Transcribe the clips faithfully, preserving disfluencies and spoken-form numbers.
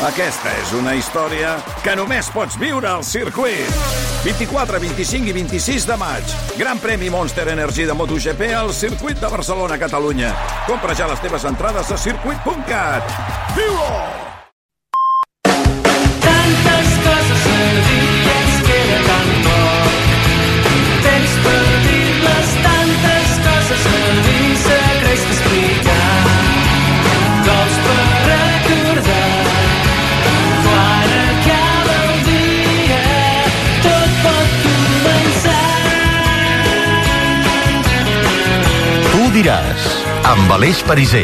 Aquesta és una història que només pots viure al circuit. vint-i-quatre, vint-i-cinc i vint-i-sis de maig. Gran premi Monster Energy de MotoGP al circuit de Barcelona, Catalunya. Compra ja les teves entrades a circuit punt cat. Viu-ho! Tantes coses a dir que ens queda tan poc. Temps per dir-les, tantes coses a dir, secrets que explicar. Gols per recordar. Quan acaba el dia, tot pot començar. Tu diràs, amb Aleix Pariser.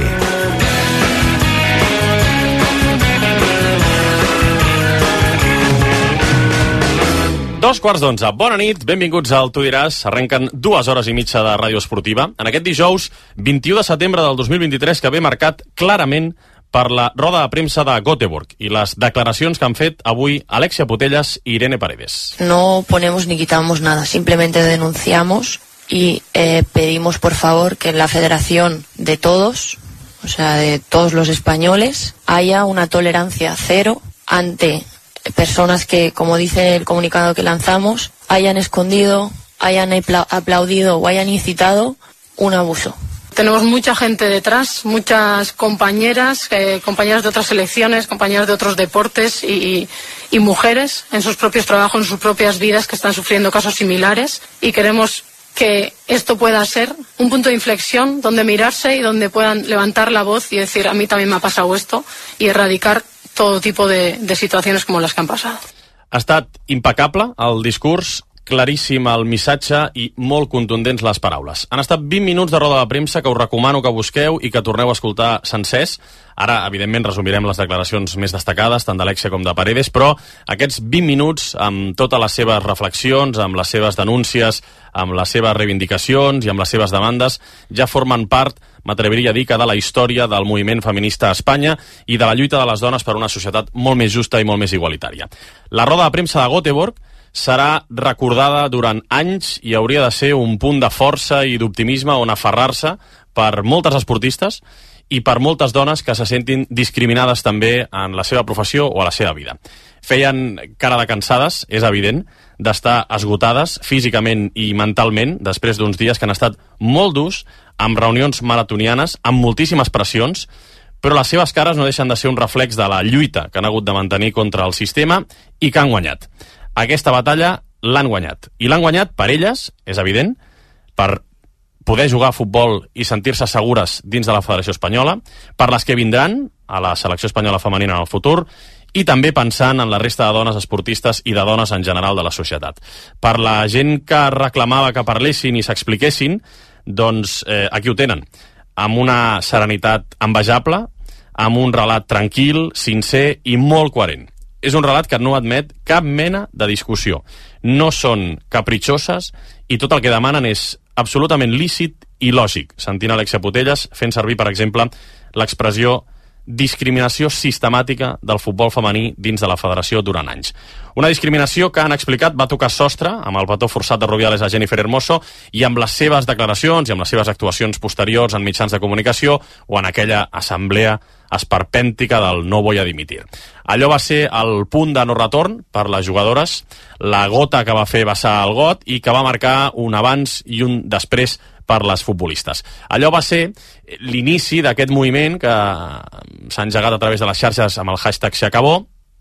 Dos quarts d'onze. Bona nit, benvinguts al Tu diràs. Arrenquen dues hores i mitja de ràdio esportiva. En aquest dijous, vint-i-u de setembre del dos mil vint-i-tres, que ve marcat clarament per la roda de premsa de Göteborg i les declaracions que han fet avui Alexia Putellas i Irene Paredes. No ponemos ni quitamos nada, simplemente denunciamos y eh, pedimos por favor que en la federación de todos, o sea, de todos los españoles, haya una tolerancia cero ante personas que, como dice el comunicado que lanzamos, hayan escondido, hayan aplaudido o hayan incitado un abuso. Tenemos mucha gente detrás, muchas compañeras, eh, compañeras de otras selecciones, compañeras de otros deportes y, y mujeres en sus propios trabajos, en sus propias vidas que están sufriendo casos similares, y queremos que esto pueda ser un punto de inflexión donde mirarse y donde puedan levantar la voz y decir, a mí también me ha pasado esto, y erradicar todo tipo de, de situaciones como las que han pasado. Ha estat impecable el discurs, claríssim el missatge i molt contundents les paraules. Han estat vint minuts de roda de premsa que us recomano que busqueu i que torneu a escoltar sencers. Ara, evidentment, resumirem les declaracions més destacades, tant d'Alexia com de Paredes, però aquests vint minuts, amb totes les seves reflexions, amb les seves denúncies, amb les seves reivindicacions i amb les seves demandes, ja formen part, m'atreviria a dir, que de la història del moviment feminista a Espanya i de la lluita de les dones per una societat molt més justa i molt més igualitària. La roda de premsa de Göteborg serà recordada durant anys i hauria de ser un punt de força i d'optimisme on aferrar-se per moltes esportistes i per moltes dones que se sentin discriminades també en la seva professió o a la seva vida. Feien cara de cansades, és evident, d'estar esgotades físicament i mentalment després d'uns dies que han estat molt durs, amb reunions maratonianes, amb moltíssimes pressions, però les seves cares no deixen de ser un reflex de la lluita que han hagut de mantenir contra el sistema i que han guanyat. Aquesta batalla l'han guanyat. I l'han guanyat per elles, és evident, per poder jugar a futbol i sentir-se segures dins de la Federació Espanyola, per les que vindran a la selecció espanyola femenina en el futur, i també pensant en la resta de dones esportistes i de dones en general de la societat. Per la gent que reclamava que parlessin i s'expliquessin, doncs eh, aquí ho tenen, amb una serenitat envejable, amb un relat tranquil, sincer i molt coherent. És un relat que no admet cap mena de discussió. No són capritxoses i tot el que demanen és absolutament lícit i lògic. Sentint Alexia Putellas fent servir, per exemple, l'expressió discriminació sistemàtica del futbol femení dins de la federació durant anys. Una discriminació que han explicat va tocar sostre amb el petó forçat de Rubiales a Jennifer Hermoso i amb les seves declaracions i amb les seves actuacions posteriors en mitjans de comunicació o en aquella assemblea esperpèntica del no voy a dimitir. Allò va ser el punt de no retorn per les jugadores, la gota que va fer vessar el got i que va marcar un abans i un després per les futbolistes. Allò va ser l'inici d'aquest moviment que s'ha engegat a través de les xarxes amb el hashtag Se acabó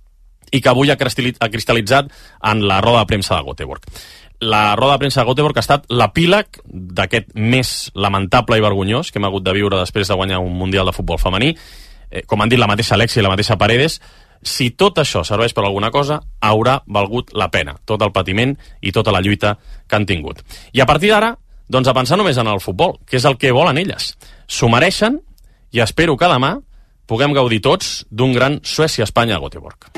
i que avui ha cristal·litzat en la roda de premsa de Göteborg. La roda de premsa de Göteborg ha estat l'epíleg d'aquest mes lamentable i vergonyós que hem hagut de viure després de guanyar un Mundial de Futbol femení. Eh, com han dit la mateixa Alexia i la mateixa Paredes, si tot això serveix per alguna cosa, haurà valgut la pena tot el patiment i tota la lluita que han tingut. I a partir d'ara, doncs a pensar només en el futbol, que és el que volen elles. S'ho mereixen i espero que demà puguem gaudir tots d'un gran Suècia-Espanya a Göteborg.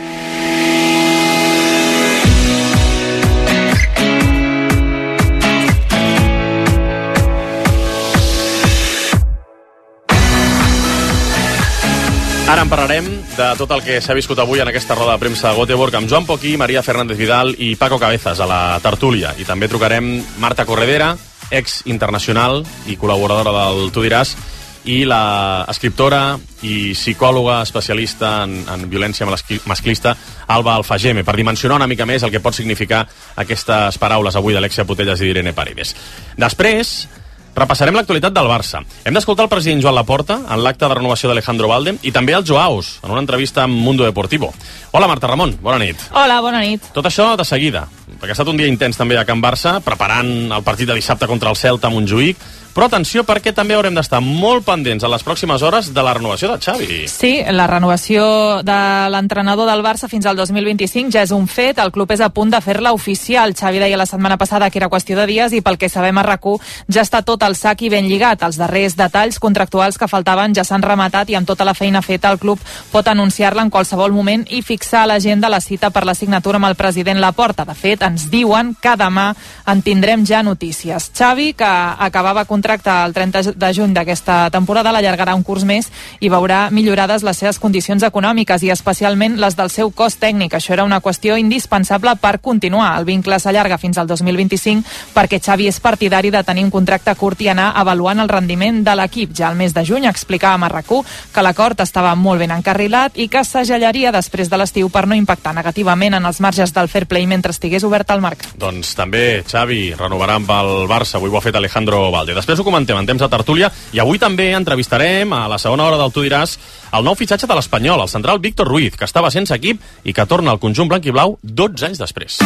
Ara en parlarem de tot el que s'ha viscut avui en aquesta roda de premsa de Göteborg amb Joan Poquí, Maria Fernández Vidal i Paco Cabezas a la tertúlia. I també trucarem Marta Corredera, ex internacional i col·laboradora del Tu diràs, i la escriptora i psicòloga especialista en, en violència masclista, Alba Alfageme, per dimensionar una mica més el que pot significar aquestes paraules avui d'Alexia Putellas i d'Irene Paredes. Després, repassarem l'actualitat del Barça. Hem d'escoltar el president Joan Laporta en l'acte de renovació d'Alejandro Balde i també el Joaus en una entrevista amb Mundo Deportivo. Hola, Marta Ramon, bona nit. Hola, bona nit. Tot això de seguida, perquè ha estat un dia intens també a Can Barça, preparant el partit de dissabte contra el Celta a Montjuïc, però atenció perquè també haurem d'estar molt pendents a les pròximes hores de la renovació de Xavi. Sí, la renovació de l'entrenador del Barça fins al dos mil vint-i-cinc ja és un fet, el club és a punt de fer-la oficial. Xavi deia la setmana passada que era qüestió de dies i pel que sabem a RAC1 ja està tot al sac i ben lligat. Els darrers detalls contractuals que faltaven ja s'han rematat i amb tota la feina feta el club pot anunciar-la en qualsevol moment i fixar a l'agenda la cita per la signatura amb el president Laporta. De fet, ens diuen que demà en tindrem ja notícies. Xavi, que acabava contracte el trenta de juny d'aquesta temporada, l'allargarà un curs més i veurà millorades les seves condicions econòmiques i especialment les del seu cos tècnic. Això era una qüestió indispensable per continuar. El vincle s'allarga fins al dos mil vint-i-cinc perquè Xavi és partidari de tenir un contracte curt i anar avaluant el rendiment de l'equip. Ja al mes de juny explicàvem a RAC1 que l'acord estava molt ben encarrilat i que s'agellaria després de l'estiu per no impactar negativament en els marges del fair play mentre estigués obert al mercat. Doncs també Xavi renovarà amb el Barça, avui ho ha fet Alejandro Balde. Després ho comentem en temps de tertúlia i avui també entrevistarem a la segona hora del Tu diràs el nou fitxatge de l'Espanyol, el central Víctor Ruiz, que estava sense equip i que torna al conjunt blanc i blau dotze anys després.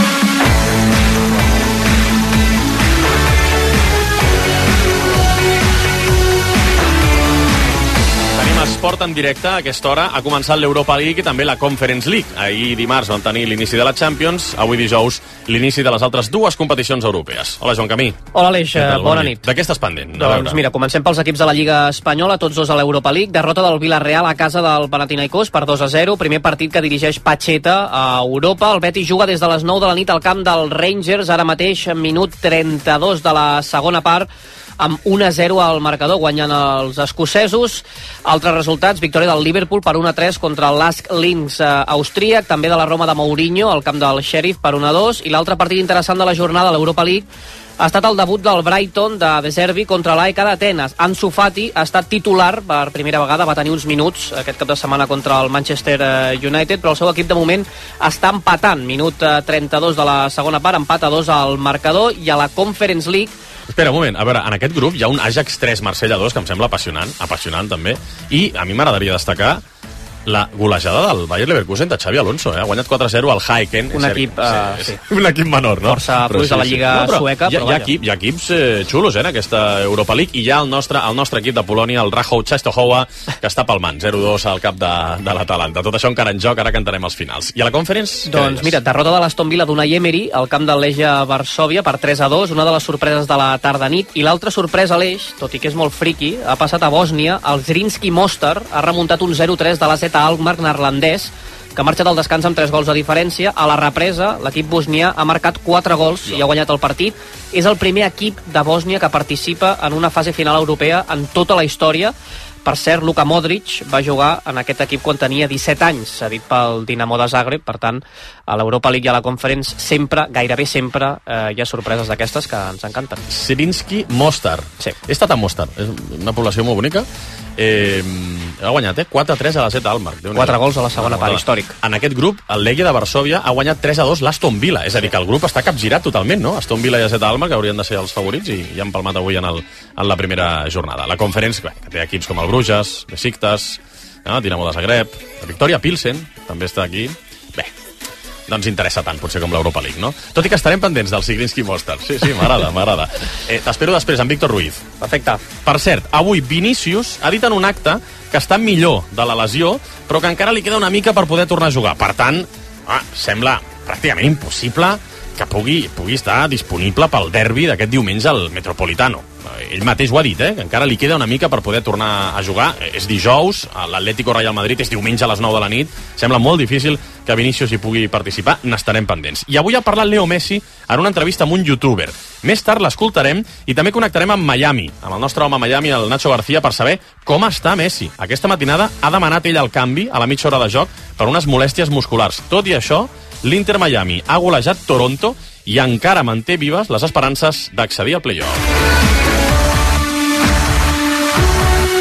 Esport en directe a aquesta hora. Ha començat l'Europa League i també la Conference League. Ahir dimarts van tenir l'inici de la Champions, avui dijous l'inici de les altres dues competicions europees. Hola, Joan Camí. Hola, Aleix, bona, bona nit. De què estàs pendent? Doncs mira, comencem pels equips de la Lliga Espanyola, tots dos a l'Europa League. Derrota del Villarreal a casa del Panathinaikos per dos a zero. Primer partit que dirigeix Pacheta a Europa. El Betis juga des de les nou de la nit al camp del Rangers, ara mateix minut trenta-dos de la segona part, amb un a zero al marcador, guanyant els escocesos. Altres resultats, victòria del Liverpool per un a tres contra el Lask Linz eh, austríac, també de la Roma de Mourinho al camp del Sheriff per un a dos, i l'altre partit interessant de la jornada a l'Europa League ha estat el debut del Brighton de De Zerbi contra l'A E K d'Atenes. Ansu Fati ha estat titular per primera vegada, va tenir uns minuts aquest cap de setmana contra el Manchester United, però el seu equip de moment està empatant. Minut trenta-dos de la segona part, empat a dos al marcador, i a la Conference League Espera, un moment, a veure, en aquest grup hi ha un Ajax tres Marsella dos que em sembla apassionant, apassionant també, i a mi m'agradaria destacar la golejada del Bayer Leverkusen de Xavi Alonso, eh? Ha guanyat quatre a zero al Heiken. Un equip, uh, sí, sí. Un equip menor, no? Força fluix sí, de la Lliga sí. no, sueca. Hi ha, hi ha, equip, hi ha equips eh, xulos eh, en aquesta Europa League, i hi ha el nostre, el nostre equip de Polònia, el Rachów Częstochowa, que està palmant, zero dos al cap de, de l'Atalanta. Tot això encara en joc, ara cantarem els finals. I a la Conference? Doncs mira, derrota de l'Aston Villa d'Unai Emery al camp del Legia Varsòvia per tres a dos, una de les sorpreses de la tarda-nit, i l'altra sorpresa, Aleix, tot i que és molt friqui, ha passat a Bòsnia. El Zrinski Mostar ha remuntat un zero tres de l'A Z Alkmaar neerlandès, que ha marxat al descans amb tres gols de diferència. A la represa, l'equip bosnià ha marcat quatre gols i ha guanyat el partit. És el primer equip de Bòsnia que participa en una fase final europea en tota la història. Per cert, Luka Modric va jugar en aquest equip quan tenia disset anys, cedit pel Dinamo de Zagreb. Per tant, a l'Europa League i a la Conference sempre, gairebé sempre, eh, hi ha sorpreses d'aquestes que ens encanten. Zrinski Mostar. Sí. He estat a Mostar, és una població molt bonica. Eh, ha guanyat, eh? quatre a tres a la Z Alkmaar. Quatre gols a la segona part, històric. En aquest grup, el Legia de Varsòvia ha guanyat tres a dos l'Aston Villa. És a dir, que el grup està capgirat totalment, no? Aston Villa i Z Alkmaar, que haurien de ser els favorits, i, i han palmat avui en, el, en la primera jornada. La Conference, bé, que té equips com el Bruges, Besiktas, no? Dinamo de Zagreb, la Victoria Pilsen, també està aquí. Bé, no ens interessa tant, potser, com l'Europa League, no? Tot i que estarem pendents del Zrinski Mostar. Sí, sí, m'agrada, m'agrada. Eh, T'espero després amb Víctor Ruiz. Perfecte. Per cert, avui Vinícius ha dit en un acte que està millor de la lesió, però que encara li queda una mica per poder tornar a jugar. Per tant, ah, sembla pràcticament impossible que pugui, pugui estar disponible pel derbi d'aquest diumenge al Metropolitano. Ell mateix ho ha dit, eh? Que encara li queda una mica per poder tornar a jugar. És dijous, l'Atlético Real Madrid és diumenge a les nou de la nit. Sembla molt difícil que Vinícius hi pugui participar. N'estarem pendents. I avui ha parlat Leo Messi en una entrevista amb un youtuber. Més tard l'escoltarem i també connectarem amb Miami, amb el nostre home a Miami, el Nacho García, per saber com està Messi. Aquesta matinada ha demanat ell el canvi a la mitja hora de joc per unes molèsties musculars. Tot i això, l'Inter Miami ha golejat Toronto i encara manté vives les esperances d'accedir al play-off.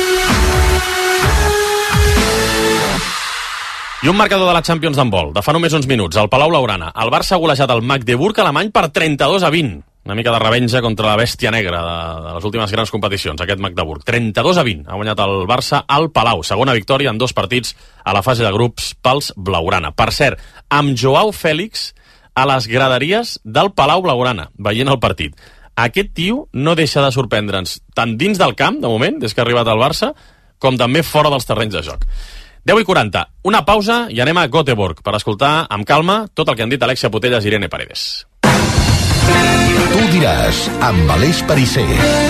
I un marcador de la Champions d'handbol, de fa només uns minuts, al Palau Blaugrana. El Barça ha golejat el Magdeburg alemany per trenta-dos a vint. Una mica de revenja contra la bèstia negra de, de les últimes grans competicions, aquest Magdeburg. trenta-dos a vint ha guanyat el Barça al Palau. Segona victòria en dos partits a la fase de grups pels Blaugrana. Per cert, amb Joao Fèlix a les graderies del Palau Blaugrana, veient el partit. Aquest tio no deixa de sorprendre'ns tant dins del camp, de moment, des que ha arribat al Barça, com també fora dels terrenys de joc. deu i quaranta, una pausa i anem a Göteborg per escoltar amb calma tot el que han dit Alexia Putellas i Irene Paredes. Tu diràs, amb Aleix Pariser.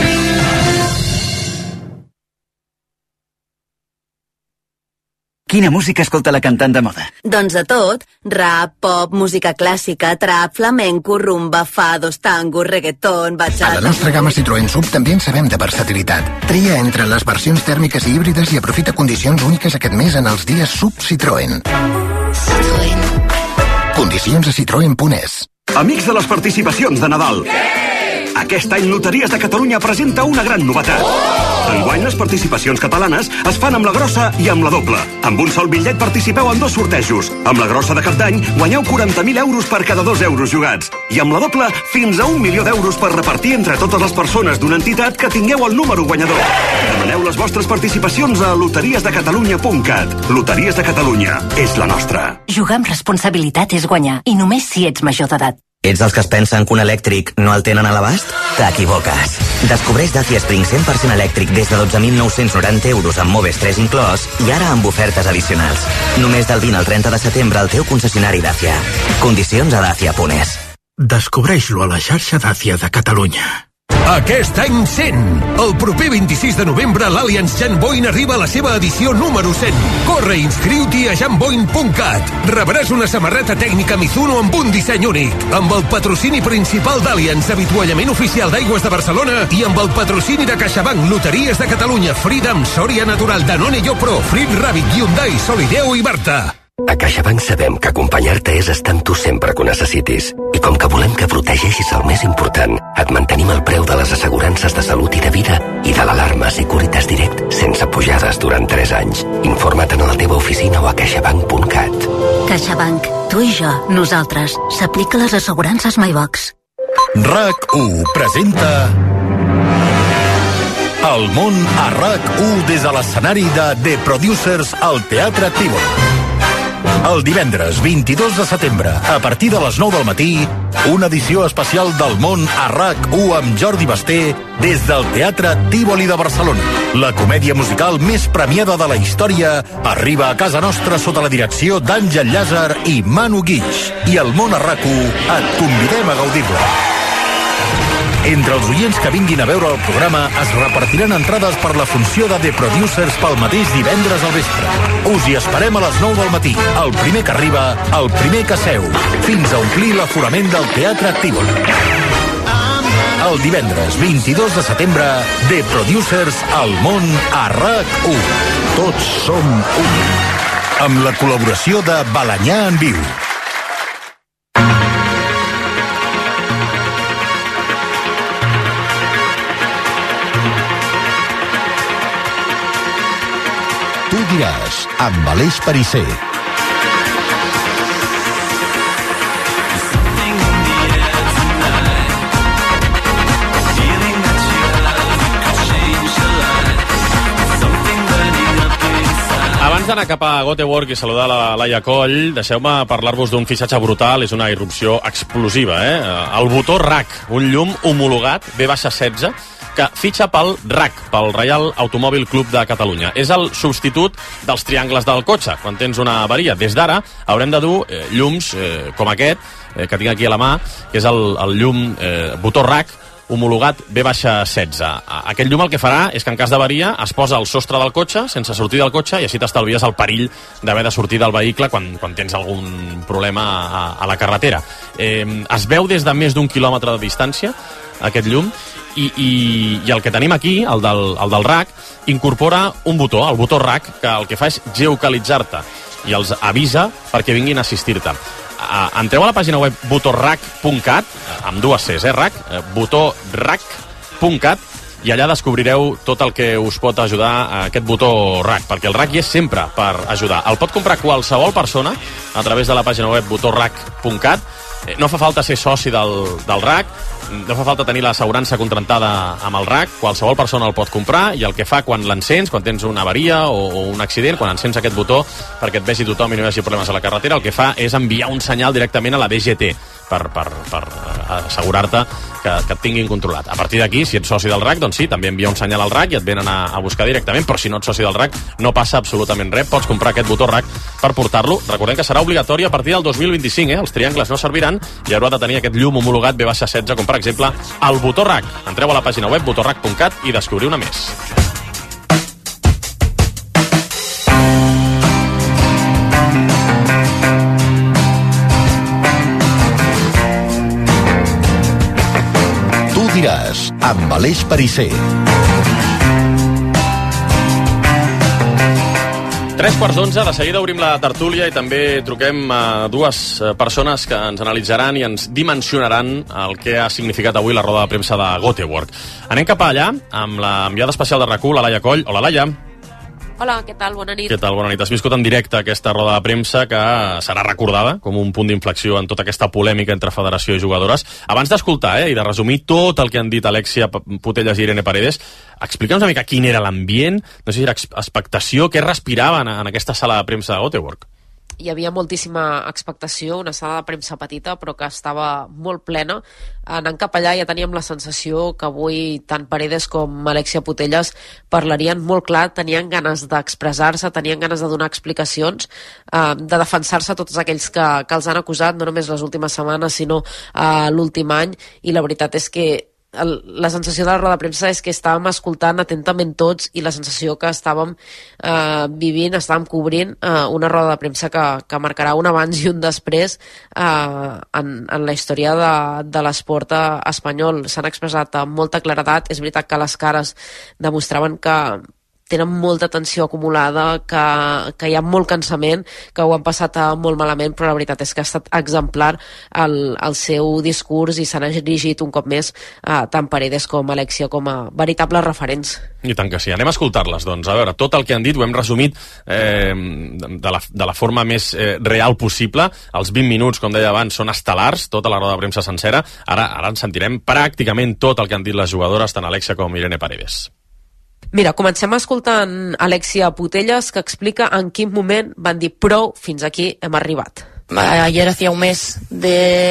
Quina música escolta la cantant de moda? Doncs de tot. Rap, pop, música clàssica, trap, flamenco, rumba, fados, tango, reggaeton, bachata... A la nostra gamma Citroën Sub també en sabem de versatilitat. Tria entre les versions tèrmiques i híbrides i aprofita condicions úniques aquest mes en els dies Sub Citroën. Citroën. Condicions a citroen punt es. Amics de les participacions de Nadal. Aquest any Loteries de Catalunya presenta una gran novetat. Enguany les participacions catalanes es fan amb la grossa i amb la doble. Amb un sol bitllet participeu en dos sortejos. Amb la grossa de cap d'any guanyeu quaranta mil euros per cada dos euros jugats. I amb la doble fins a un milió d'euros per repartir entre totes les persones d'una entitat que tingueu el número guanyador. Demaneu les vostres participacions a loteries de catalunya punt cat. Loteries de Catalunya és la nostra. Jugar amb responsabilitat és guanyar, i només si ets major d'edat. Ets dels que es pensen que un elèctric no el tenen a l'abast? T'equivoques. Descobreix Dacia Spring cent per cent elèctric des de dotze mil nou-cents noranta euros amb Moves tres inclòs i ara amb ofertes addicionals. Només del vint al trenta de setembre al teu concessionari Dacia. Condicions a dacia punt es. Descobreix-lo a la xarxa Dacia de Catalunya. Aquest any cent! El proper vint-i-sis de novembre l'Allianz Janboin arriba a la seva edició número cent. Corre i inscriu-t'hi a janboin punt cat. Rebràs una samarreta tècnica Mizuno amb un disseny únic, amb el patrocini principal d'Allianz, avituallament oficial d'Aigües de Barcelona, i amb el patrocini de CaixaBank, Loteries de Catalunya, Freedom, Soria Natural, Danone Yopro, Frit Rabbit, Hyundai, Solideo i Barta. A CaixaBank sabem que acompanyar-te és estar amb tu sempre que ho necessitis. I com que volem que protegeixis el més important, et mantenim el preu de les assegurances de salut i de vida i de l'alarma Securitas Direct sense pujades durant tres anys. Informa't a la teva oficina o a caixabank punt cat. CaixaBank. Tu i jo. Nosaltres. S'aplica les assegurances MyBox. RAC u presenta El món a RAC u des de l'escenari de The Producers al Teatre Tívoli. El divendres vint-i-dos de setembre, a partir de les nou del matí, una edició especial del món a RAC u amb Jordi Basté des del Teatre Tívoli de Barcelona. La comèdia musical més premiada de la història arriba a casa nostra sota la direcció d'Àngel Llàzer i Manu Guix. I el món a RAC u et convidem a gaudir-la. Entre els oients que vinguin a veure el programa es repartiran entrades per la funció de The Producers pel mateix divendres al vespre. Us hi esperem a les nou del matí. El primer que arriba, el primer que seu. Fins a omplir l'aforament del Teatre Tívoli. El divendres vint-i-dos de setembre, The Producers al món a RAC u. Tots som un. Amb la col·laboració de Balanyà en Viu. Tu diràs, amb Aleix Pariser. Abans d'anar cap a Göteborg i saludar la Laia Coll, deixeu-me parlar-vos d'un fitxatge brutal, és una irrupció explosiva, eh? El botó R A C, un llum homologat B setze, que fitxa pel R A C, pel Reial Automòbil Club de Catalunya. És el substitut dels triangles del cotxe, quan tens una avaria. Des d'ara haurem de dur eh, llums eh, com aquest, eh, que tinc aquí a la mà, que és el, el llum eh, botó R A C, homologat B setze. Aquest llum el que farà és que en cas d'avaria es posa al sostre del cotxe sense sortir del cotxe i així t'estalvies el perill d'haver de sortir del vehicle quan, quan tens algun problema a, a la carretera. Eh, es veu des de més d'un quilòmetre de distància aquest llum i, i, i el que tenim aquí, el del, el del R A C, incorpora un botó, el botó R A C, que el que fa és geocalitzar-te i els avisa perquè vinguin a assistir-te. Uh, entreu a la pàgina web botorrac punt cat, amb dues Cs, eh, R A C, uh, botorrac punt cat, i allà descobrireu tot el que us pot ajudar a aquest botó R A C, perquè el R A C hi és sempre per ajudar. El pot comprar qualsevol persona a través de la pàgina web botó rac punt cat. No fa falta ser soci del, del R A C, no fa falta tenir l'assegurança contractada amb el R A C, qualsevol persona el pot comprar, i el que fa quan l'encens, quan tens una avaria o, o un accident, quan encens aquest botó perquè et vegi tothom i no hi hagi problemes a la carretera, el que fa és enviar un senyal directament a la D G T per, per, per assegurar-te que, que et tinguin controlat. A partir d'aquí, si ets soci del R A C, doncs sí, també envia un senyal al R A C i et venen a, a buscar directament, però si no ets soci del R A C no passa absolutament res, pots comprar aquest botó R A C per portar-lo. Recordem que serà obligatori a partir del dos mil vint-i-cinc, eh? Els triangles no serviran i haurà de tenir aquest llum homologat B setze, com per exemple el botó R A C. Entreu a la pàgina web botó rac punt cat i descobriu una més. Tu diràs, amb Aleix Perisser. Tres quarts d'onze, de seguida obrim la tertúlia i també truquem a dues persones que ens analitzaran i ens dimensionaran el que ha significat avui la roda de premsa de Göteborg. Anem cap allà amb l'enviada especial de R A C U, la Laia Coll. Hola, Laia. Hola, què tal? Bona nit. Què tal? Bona nit. Has viscut en directe aquesta roda de premsa que serà recordada com un punt d'inflexió en tota aquesta polèmica entre federació i jugadores. Abans d'escoltar eh, i de resumir tot el que han dit Alexia Putellas i Irene Paredes, explica'ns una mica quin era l'ambient, no sé si era expectació, què respiraven en aquesta sala de premsa de Göteborg. Hi havia moltíssima expectació, una sala de premsa petita però que estava molt plena. Anant cap allà ja teníem la sensació que avui tant Paredes com Alexia Putellas parlarien molt clar, tenien ganes d'expressar-se, tenien ganes de donar explicacions, eh, de defensar-se tots aquells que, que els han acusat, no només les últimes setmanes sinó eh, l'últim any, i la veritat és que El, la sensació de la roda de premsa és que estàvem escoltant atentament tots i la sensació que estàvem eh, vivint, estàvem cobrint eh, una roda de premsa que, que marcarà un abans i un després eh, en, en la història de, de l'esport espanyol. S'han expressat amb molta claredat, és veritat que les cares demostraven que tenen molta tensió acumulada, que, que hi ha molt cansament, que ho han passat molt malament, però la veritat és que ha estat exemplar el, el seu discurs i s'han dirigit un cop més a tant Paredes com Alexia com a veritables referents. I tant que sí. Anem a escoltar-les, doncs. A veure, tot el que han dit ho hem resumit eh, de, la, de la forma més eh, real possible. Els vint minuts, com deia abans, són estel·lars, tota la roda de premsa sencera. Ara, ara ens sentirem pràcticament tot el que han dit les jugadores, tant Alexia com Irene Paredes. Mira, comencem escoltant Alexia Putellas, que explica en quin moment van dir prou, fins aquí hem arribat. Ayer hacía un mes de,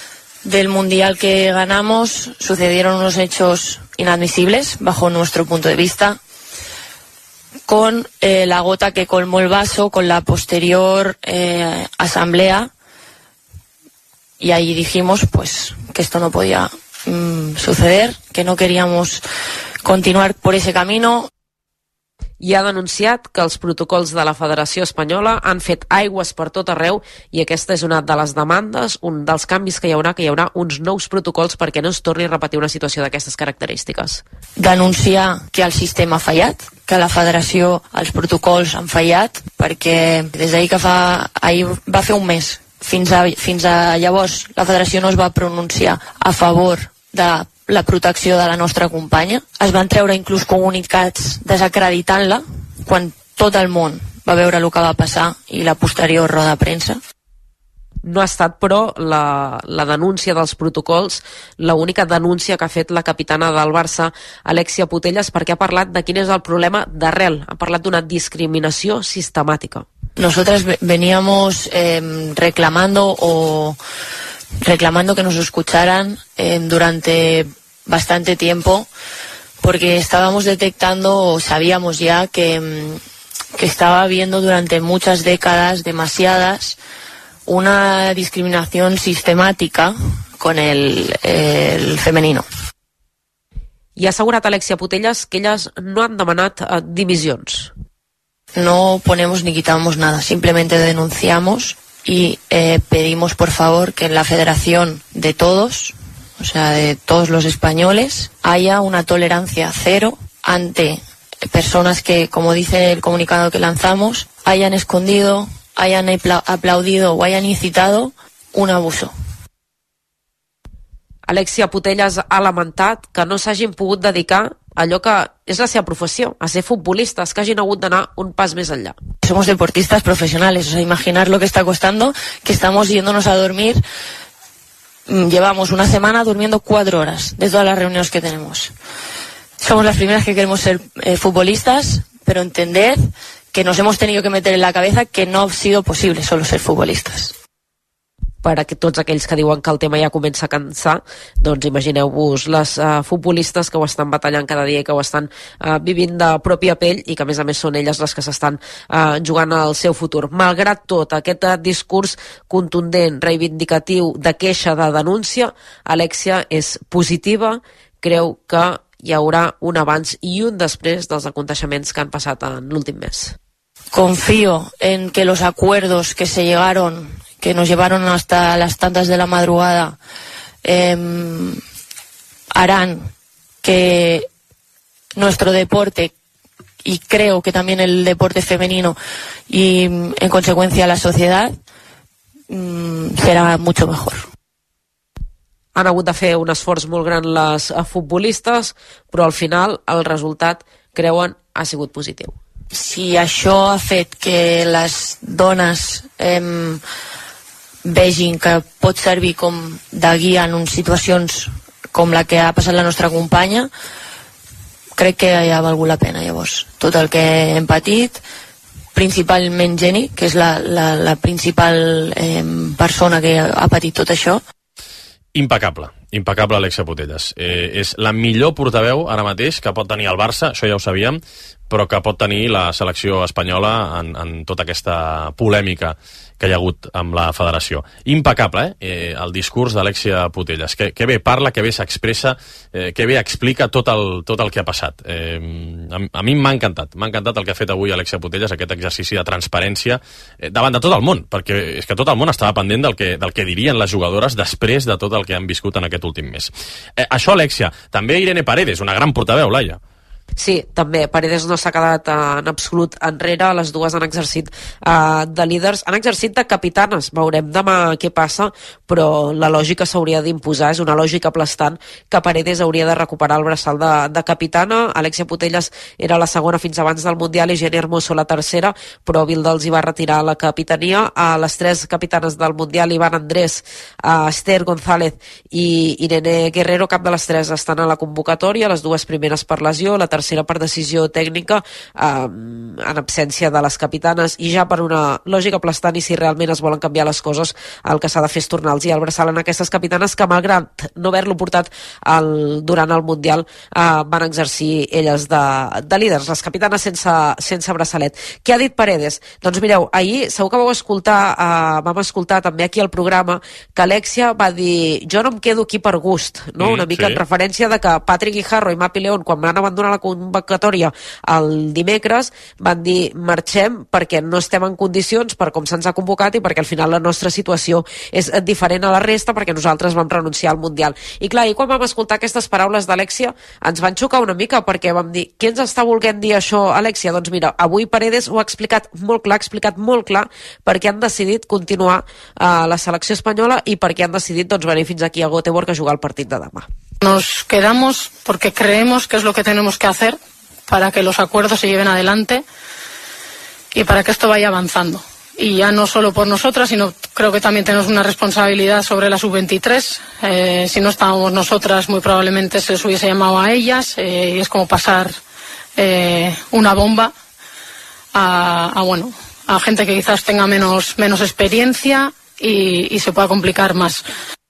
del Mundial que ganamos, sucedieron unos hechos inadmisibles bajo nuestro punto de vista, con eh, la gota que colmó el vaso, con la posterior eh, asamblea, y ahí dijimos pues que esto no podía mm, suceder, que no queríamos continuar por ese camino. I ha denunciat que els protocols de la Federació Espanyola han fet aigües per tot arreu i aquesta és una de les demandes, un dels canvis que hi haurà, que hi haurà uns nous protocols perquè no es torni a repetir una situació d'aquestes característiques. Denunciar que el sistema ha fallat, que la Federació, els protocols han fallat, perquè des d'ahir que fa, ahir va fer un mes, fins a, fins a llavors la Federació no es va pronunciar a favor de la protecció de la nostra companya. Es van treure inclús comunicats desacreditant-la quan tot el món va veure el que va passar i la posterior roda de premsa. No ha estat, però, la, la denúncia dels protocols, l'única denúncia que ha fet la capitana del Barça, Alexia Putellas, perquè ha parlat de quin és el problema d'arrel. Ha parlat d'una discriminació sistemàtica. Nosotras veníamos eh, reclamando o reclamando que nos escucharan eh, durante bastante tiempo, porque estábamos detectando o sabíamos ya que, que estaba habiendo durante muchas décadas, demasiadas, una discriminación sistemática con el, el femenino. I ha assegurat Alexia Putellas que elles no han demanat eh, dimissions. No ponemos ni quitamos nada, simplemente denunciamos y eh, pedimos por favor que en la federación de todos, o sea de todos los españoles, haya una tolerancia cero ante personas que, como dice el comunicado que lanzamos, hayan escondido, hayan aplaudido o hayan incitado un abuso. Alexia Putellas ha lamentat que no s'hagin pogut dedicar allò que és la seva professió, a ser futbolistes, que hagin hagut d'anar un pas més enllà. Somos deportistas profesionales, o sea, imaginar lo que está costando, que estamos yéndonos a dormir, llevamos una semana durmiendo cuatro horas de todas las reuniones que tenemos. Somos las primeras que queremos ser eh, futbolistas, pero entender que nos hemos tenido que meter en la cabeza que no ha sido posible solo ser futbolistas. Per a tots aquells que diuen que el tema ja comença a cansar, doncs imagineu-vos les uh, futbolistes que ho estan batallant cada dia i que ho estan uh, vivint de pròpia pell i que a més a més són elles les que s'estan uh, jugant el seu futur. Malgrat tot, aquest uh, discurs contundent, reivindicatiu, de queixa, de denúncia, Alexia és positiva, creu que hi haurà un abans i un després dels aconteixements que han passat en l'últim mes. Confío en que los acuerdos que se llegaron, que nos llevaron hasta las tantas de la madrugada, eh, harán que nuestro deporte, y creo que también el deporte femenino y en consecuencia la sociedad, mm, será mucho mejor. Han hagut de fer un esforç molt gran les futbolistes, però al final el resultat, creuen, ha sigut positiu. Si això ha fet que les dones eh, vegin que pot servir com de guia en situacions com la que ha passat la nostra companya, crec que ja ha valgut la pena. Llavors, tot el que hem patit, principalment Jenny, que és la, la, la principal eh, persona que ha patit tot això. Impecable, impecable Alexia Putellas. Eh, és la millor portaveu ara mateix que pot tenir el Barça, això ja ho sabíem, però que pot tenir la selecció espanyola en, en tota aquesta polèmica que hi ha hagut amb la federació. Impecable, eh? eh el discurs d'Alexia Putellas. Que, que bé parla, que bé s'expressa, eh, que bé explica tot el, tot el que ha passat. Eh, a, a mi m'ha encantat, m'ha encantat el que ha fet avui Alexia Putellas, aquest exercici de transparència eh, davant de tot el món, perquè és que tot el món estava pendent del que, del que dirien les jugadores després de tot el que han viscut en aquest últim mes. Eh, això, Alexia, també Irene Paredes, una gran portaveu, Laia. Sí, també, Paredes no s'ha quedat en absolut enrere, les dues han exercit uh, de líders, han exercit de capitanes, veurem demà què passa, però la lògica s'hauria d'imposar, és una lògica aplastant que Paredes hauria de recuperar el braçal de, de capitana. Alexia Putellas era la segona fins abans del Mundial i Jenny Hermoso la tercera, però Bilda els hi va retirar la capitania. A les tres capitanes del Mundial, Iván Andrés, uh, Esther González i Irene Guerrero, cap de les tres estan a la convocatòria, les dues primeres per lesió, la tercera per decisió tècnica, eh, en absència de les capitanes, i ja per una lògica aplastant, i si realment es volen canviar les coses, el que s'ha de fer és tornar-los el braçal en aquestes capitanes que, malgrat no haver-lo portat el, durant el Mundial, eh, van exercir elles de, de líders, les capitanes sense, sense braçalet. Què ha dit Paredes? Doncs mireu, ahir segur que vau escoltar, eh, vam escoltar també aquí al programa, que Alexia va dir, jo no em quedo aquí per gust, no? Mm, una mica sí. En referència de que Patrick Guijarro i Mapi León, quan van abandonar la convocatòria el dimecres, van dir marxem perquè no estem en condicions per com se'ns ha convocat i perquè al final la nostra situació és diferent a la resta, perquè nosaltres vam renunciar al Mundial. I clar, i quan vam escoltar aquestes paraules d'Alexia ens van xocar una mica, perquè vam dir, què ens està volent dir això, Alexia? Doncs mira, avui Paredes ho ha explicat molt clar, ha explicat molt clar perquè han decidit continuar a la selecció espanyola i perquè han decidit doncs, venir fins aquí a Göteborg a jugar el partit de demà. Nos quedamos porque creemos que es lo que tenemos que hacer para que los acuerdos se lleven adelante y para que esto vaya avanzando. Y ya no solo por nosotras, sino creo que también tenemos una responsabilidad sobre la sub veintitrés. Eh, si no estábamos nosotras, muy probablemente se les hubiese llamado a ellas, eh, y es como pasar eh, una bomba a, a, bueno, a gente que quizás tenga menos, menos experiencia y, y se pueda complicar más.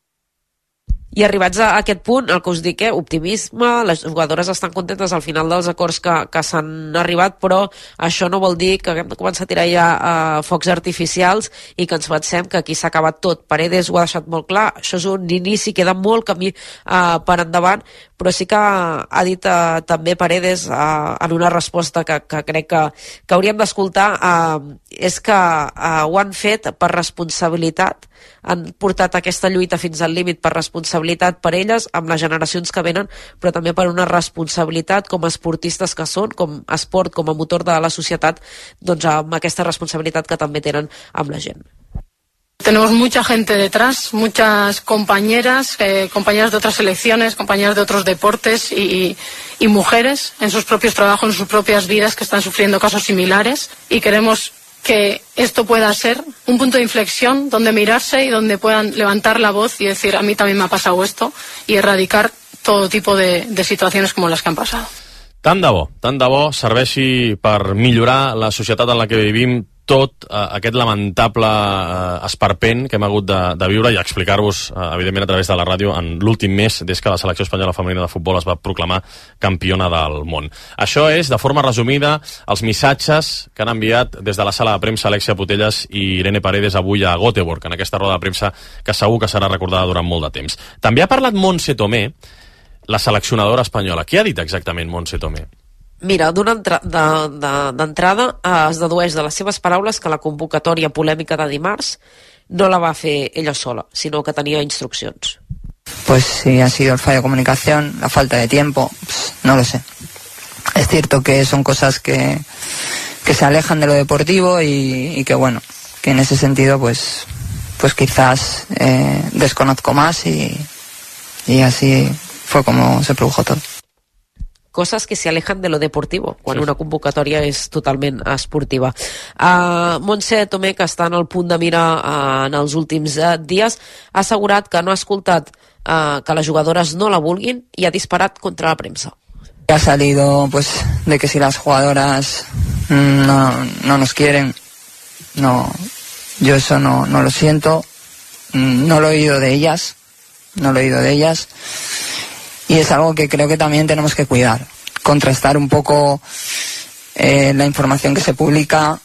I arribats a aquest punt, el que us dic, eh, optimisme, les jugadores estan contentes al final dels acords que, que s'han arribat, però això no vol dir que haguem de començar a tirar ja uh, focs artificials i que ens pensem que aquí s'ha acabat tot. Paredes ho ha deixat molt clar, això és un inici, queda molt camí uh, per endavant, però sí que ha dit uh, també Paredes uh, en una resposta que, que crec que, que hauríem d'escoltar, uh, és que uh, ho han fet per responsabilitat, han portat aquesta lluita fins al límit per responsabilitat per elles, amb les generacions que venen, però també per una responsabilitat com a esportistes que són, com a esport, com a motor de la societat, doncs amb aquesta responsabilitat que també tenen amb la gent. Tenemos mucha gente detrás, muchas compañeras, eh, compañeras de otras selecciones, compañeras de otros deportes y, y mujeres en sus propios trabajos, en sus propias vidas que están sufriendo casos similares, y queremos que esto pueda ser un punto de inflexión donde mirarse y donde puedan levantar la voz y decir, a mí también me ha pasado esto, y erradicar todo tipo de, de situaciones como las que han pasado. Tant de bo, tant de bo serveixi per millorar la societat en la que vivim tot eh, aquest lamentable eh, esperpent que hem hagut de, de viure i explicar-vos, eh, evidentment, a través de la ràdio en l'últim mes des que la selecció espanyola femenina de futbol es va proclamar campiona del món. Això és, de forma resumida, els missatges que han enviat des de la sala de premsa Alexia Putellas i Irene Paredes avui a Göteborg, en aquesta roda de premsa que segur que serà recordada durant molt de temps. També ha parlat Montse Tomé, la seleccionadora espanyola. Què ha dit exactament Montse Tomé? Mira, d'entrada eh, es dedueix de les seves paraules que la convocatòria polèmica de dimarts no la va fer ella sola, sinó que tenia instruccions. Pues si ha sido el fallo de comunicación, la falta de tiempo, pues, no lo sé. Es cierto que son cosas que, que se alejan de lo deportivo y, y que bueno, que en ese sentido pues, pues quizás eh, desconozco más y, y así fue como se produjo todo. Coses que se alejan de lo deportivo, quan sí. Una convocatòria és totalment esportiva. Uh, Montse Tomé, que està en el punt de mira uh, en els últims uh, dies, ha assegurat que no ha escoltat uh, que les jugadores no la vulguin i ha disparat contra la premsa. Ha salido pues de que si las jugadoras no, no nos quieren, no, yo eso no, no lo siento, no lo he oído de ellas, no lo he oído de ellas. Y es algo que creo que también tenemos que cuidar, contrastar un poco eh, la información que se publica.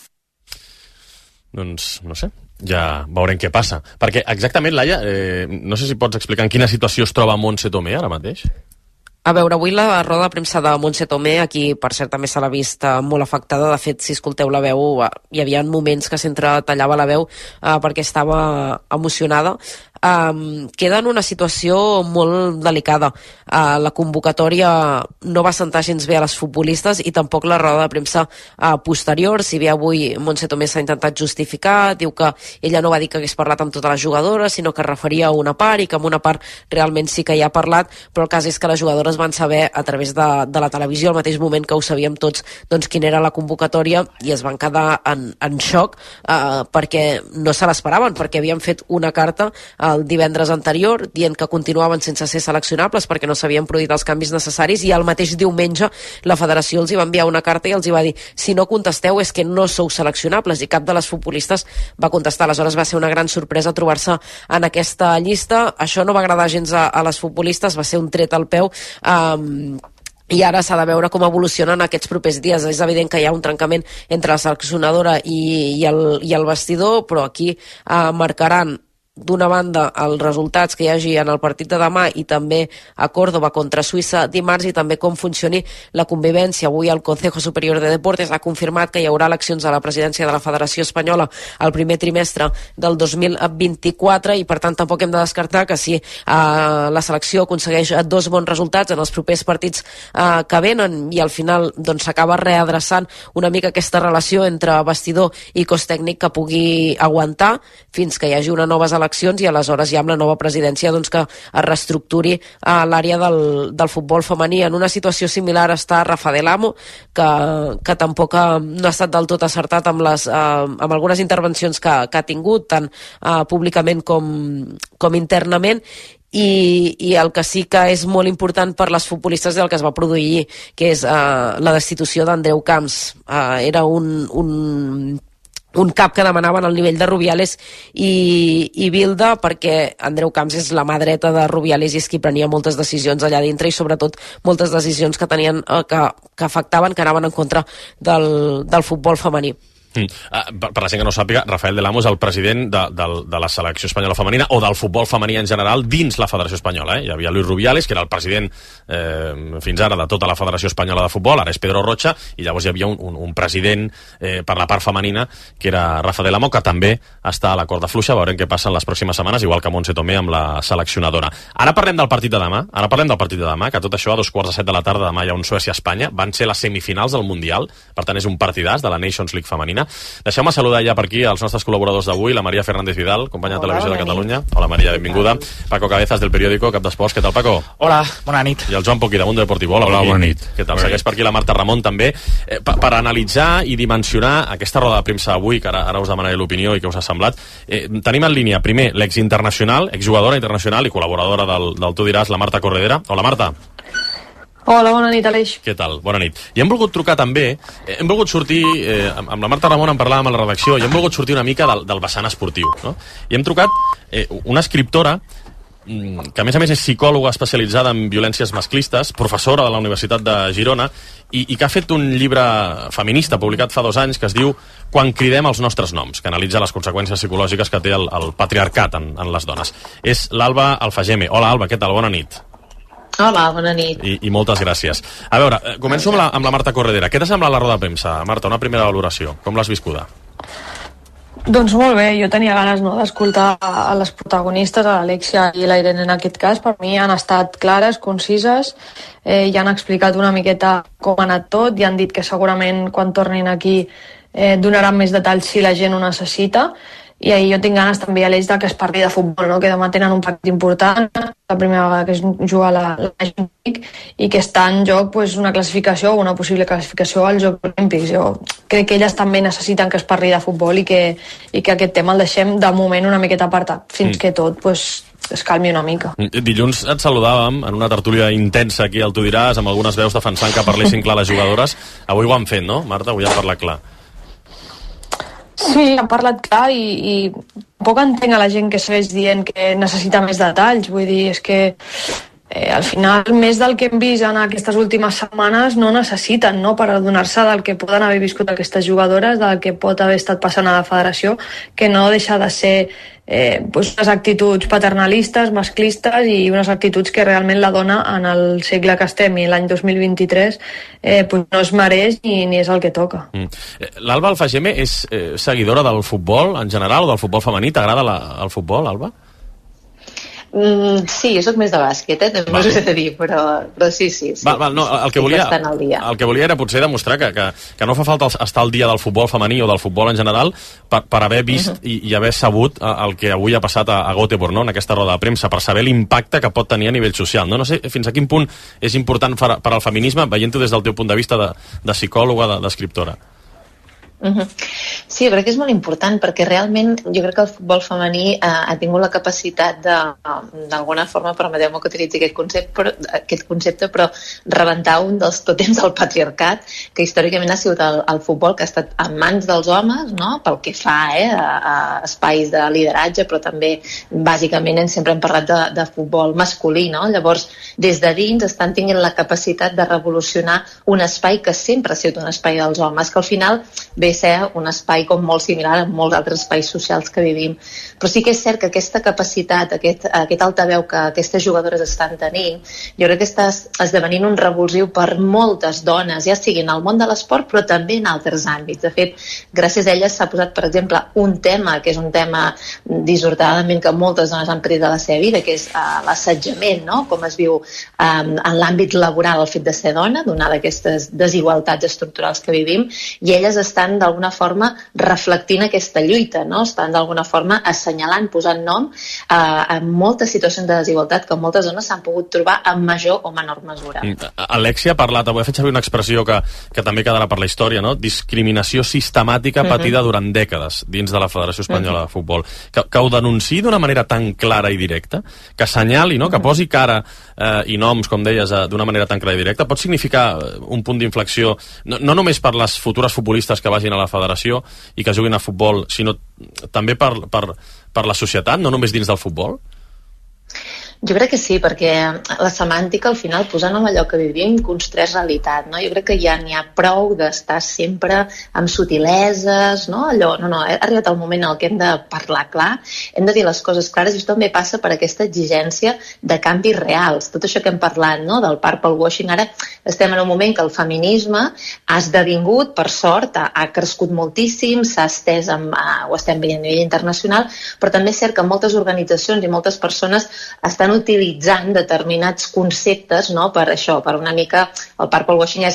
Doncs, no sé, ja veurem què passa. Perquè exactament, Laia, eh, no sé si pots explicar en quina situació es troba Montse Tomé ara mateix? A veure, avui la roda de premsa de Montse Tomé, aquí per cert també se l'ha vist molt afectada. De fet, si escolteu la veu, hi havia moments que s'entretallava la veu eh, perquè estava emocionada. Um, queda en una situació molt delicada. Uh, la convocatòria no va sentar gens bé a les futbolistes i tampoc la roda de premsa uh, posterior. Si bé avui Montse Tomé s'ha intentat justificar, diu que ella no va dir que hagués parlat amb totes les jugadores, sinó que es referia a una part i que amb una part realment sí que hi ha parlat, però el cas és que les jugadores van saber a través de, de la televisió al mateix moment que ho sabíem tots, doncs quina era la convocatòria, i es van quedar en, en xoc uh, perquè no se l'esperaven, perquè havien fet una carta el divendres anterior dient que continuaven sense ser seleccionables perquè no s'havien produït els canvis necessaris, i el mateix diumenge la federació els hi va enviar una carta i els hi va dir, si no contesteu és que no sou seleccionables, i cap de les futbolistes va contestar. Aleshores va ser una gran sorpresa trobar-se en aquesta llista. Això no va agradar gens a, a les futbolistes, va ser un tret al peu. um, i ara s'ha de veure com evolucionen aquests propers dies. És evident que hi ha un trencament entre la seleccionadora i, i, el, i el vestidor, però aquí eh, marcaran d'una banda els resultats que hi hagi en el partit de demà i també a Córdoba contra Suïssa dimarts, i també com funcioni la convivència. Avui el Consejo Superior de Deportes ha confirmat que hi haurà eleccions a la presidència de la Federació Espanyola al primer trimestre del dos mil vint-i-quatre, i per tant tampoc hem de descartar que si eh, la selecció aconsegueix dos bons resultats en els propers partits eh, que venen i al final doncs s'acaba readreçant una mica aquesta relació entre vestidor i cos tècnic que pugui aguantar fins que hi hagi una nova elecció, i aleshores ja amb la nova presidència doncs, que es reestructuri a l'àrea del, del futbol femení. En una situació similar està Rafa Del Amo, que, que tampoc ha, no ha estat del tot acertat amb, les, eh, amb algunes intervencions que, que ha tingut, tant eh, públicament com, com internament. I, i el que sí que és molt important per les futbolistes és el que es va produir, que és eh, la destitució d'Andreu Camps. Eh, era un... un un cap que demanaven al nivell de Rubiales i, i Bilda, perquè Andreu Camps és la mà dreta de Rubiales i és qui prenia moltes decisions allà dintre, i sobretot moltes decisions que tenien eh, que, que afectaven, que anaven en contra del, del futbol femení. Mm. Uh, per, per la gent que no sàpiga, Rafael Del Amo és el president de, de, de la selecció espanyola femenina, o del futbol femení en general dins la Federació Espanyola. Eh? Hi havia Luis Rubiales, que era el president eh, fins ara de tota la Federació Espanyola de Futbol, ara és Pedro Rocha, i llavors hi havia un, un, un president eh, per la part femenina, que era Rafa Del Amo, que també està a la corda fluixa. Veurem què passa en les pròximes setmanes, igual que Montse Tomé amb la seleccionadora. Ara parlem del partit de demà, ara parlem del partit de demà, que tot això a dos quarts de set de la tarda demà hi ha un Suècia-Espanya, van ser les semifinals del Mundial, per tant és un partidàs de la Nations League femenina. femenina. Deixeu-me saludar ja per aquí els nostres col·laboradors d'avui, la Maria Fernández Vidal, companya de Televisió de Catalunya. Hola, Maria, benvinguda. Paco Cabezas, del periòdico, cap d'esports. Què tal, Paco? Hola, bona nit. I el Joan Poquí, de Mundo Deportivo. Hola, Hola, bona nit. Què tal? Segueix per aquí la Marta Ramon, també. Eh, per, per analitzar i dimensionar aquesta roda de premsa avui, que ara, ara us demanaré l'opinió i què us ha semblat, eh, tenim en línia, primer, l'exinternacional, exjugadora internacional i col·laboradora del, del Tu diràs, la Marta Corredera. Hola, Marta. Hola, bona nit, Aleix. Què tal? Bona nit. I hem volgut trucar també, eh, hem volgut sortir, eh, amb la Marta Ramon en parlàvem a la redacció, i hem volgut sortir una mica del, del vessant esportiu, no? I hem trucat eh, una escriptora que a més a més és psicòloga especialitzada en violències masclistes, professora de la Universitat de Girona, i, i que ha fet un llibre feminista publicat fa dos anys que es diu Quan cridem els nostres noms, que analitza les conseqüències psicològiques que té el, el patriarcat en, en les dones. És l'Alba Alfageme. Hola, Alba, què tal? Bona nit. Hola, bona nit. I, i moltes gràcies. A veure, començo amb la, amb la Marta Corredera. Què t'ha semblat la roda de premsa, Marta? Una primera valoració. Com l'has viscuda? Doncs molt bé, jo tenia ganes no, d'escoltar a les protagonistes, a l'Alexia i la Irene en aquest cas. Per mi han estat clares, concises, eh, i han explicat una miqueta com ha anat tot, i han dit que segurament quan tornin aquí eh, donaran més detalls si la gent ho necessita. I ahir jo tinc ganes també, Aleix, que es parli de futbol, no? Que demà tenen un partit important, la primera vegada que es juga la, la Nations League, i que està en joc pues, una classificació o una possible classificació als Jocs Olímpics. Jo crec que elles també necessiten que es parli de futbol i que, i que aquest tema el deixem de moment una miqueta apartat, fins mm. que tot pues, es calmi una mica. Dilluns et saludàvem en una tertúlia intensa aquí al Tu diràs, amb algunes veus defensant que parlessin clar les jugadores. Avui ho han fet, no, Marta? Avui han parlat clar. Sí, han parlat clar i, i poc entenc a la gent que segueix dient que necessita més detalls. Vull dir, és que eh, al final, més del que hem vist en aquestes últimes setmanes, no necessiten, no?, per adonar-se del que poden haver viscut aquestes jugadores, del que pot haver estat passant a la federació, que no deixa de ser eh, pues unes actituds paternalistes, masclistes i unes actituds que realment la dona en el segle que estem i l'any dos mil vint-i-tres eh, pues no es mereix ni, ni és el que toca. Mm. L'Alba Alfageme és eh, seguidora del futbol en general o del futbol femení? T'agrada la, el futbol, Alba? Mm, sí, jo soc més de bàsquet, eh? També us he de dir, però, però sí, sí. sí val, val, no, el, que volia, sí que el que volia era potser demostrar que, que, que no fa falta estar al dia del futbol femení o del futbol en general per, per haver vist uh -huh. i, i haver sabut el que avui ha passat a, a Göteborg, no?, en aquesta roda de premsa, per saber l'impacte que pot tenir a nivell social. No, no sé fins a quin punt és important per, per al feminisme, veient-ho des del teu punt de vista de, de psicòloga, d'escriptora. Uh-huh. Sí, jo crec que és molt important perquè realment jo crec que el futbol femení eh, ha tingut la capacitat de, d'alguna forma, permeteu-me que utilitzi aquest concepte, però, aquest concepte, però rebentar un dels tòtems del patriarcat, que històricament ha sigut el, el futbol, que ha estat en mans dels homes, no?, pel que fa eh, a, a espais de lideratge, però també bàsicament hem, sempre hem parlat de, de futbol masculí, no? Llavors, des de dins estan tinguent la capacitat de revolucionar un espai que sempre ha sigut un espai dels homes, que al final ve a ser un espai com molt similar a molts altres espais socials que vivim. Però sí que és cert que aquesta capacitat, aquest, aquest altaveu que aquestes jugadores estan tenint, jo crec que està esdevenint un revulsiu per moltes dones, ja sigui en el món de l'esport, però també en altres àmbits. De fet, gràcies a elles s'ha posat, per exemple, un tema, que és un tema dissortadament que moltes dones han patit a la seva vida, que és uh, l'assetjament, no?, com es viu um, en l'àmbit laboral el fet de ser dona, donada aquestes desigualtats estructurals que vivim, i elles estan d'alguna forma reflectint aquesta lluita, no? Estan d'alguna forma assenyalant, posant nom eh, a moltes situacions de desigualtat que moltes dones s'han pogut trobar en major o menor mesura. Alexia ha parlat, avui ha fet servir una expressió que, que també quedarà per la història, no? Discriminació sistemàtica patida uh-huh. durant dècades dins de la Federació Espanyola uh-huh. de Futbol. Que, que ho denunciï d'una manera tan clara i directa, que assenyali, no? Que posi cara eh, i noms, com deies, eh, d'una manera tan clara i directa, pot significar un punt d'inflexió, no, no només per les futures futbolistes que vagin a la federació i que juguin a futbol, sinó també per, per, per la societat, no només dins del futbol? Jo crec que sí, perquè la semàntica al final, posant en allò que vivim, construeix realitat, no? Jo crec que ja n'hi ha prou d'estar sempre amb subtileses, no? Allò, no, no, ha arribat el moment en què hem de parlar clar, hem de dir les coses clares, i això també passa per aquesta exigència de canvis reals. Tot això que hem parlat, no?, del purple washing, ara estem en un moment que el feminisme ha esdevingut, per sort, ha, ha crescut moltíssim, s'ha estès, amb, uh, ho estem veient a nivell internacional, però també és cert que moltes organitzacions i moltes persones estan utilitzant determinats conceptes, no?, per això, per una mica, el purple washing és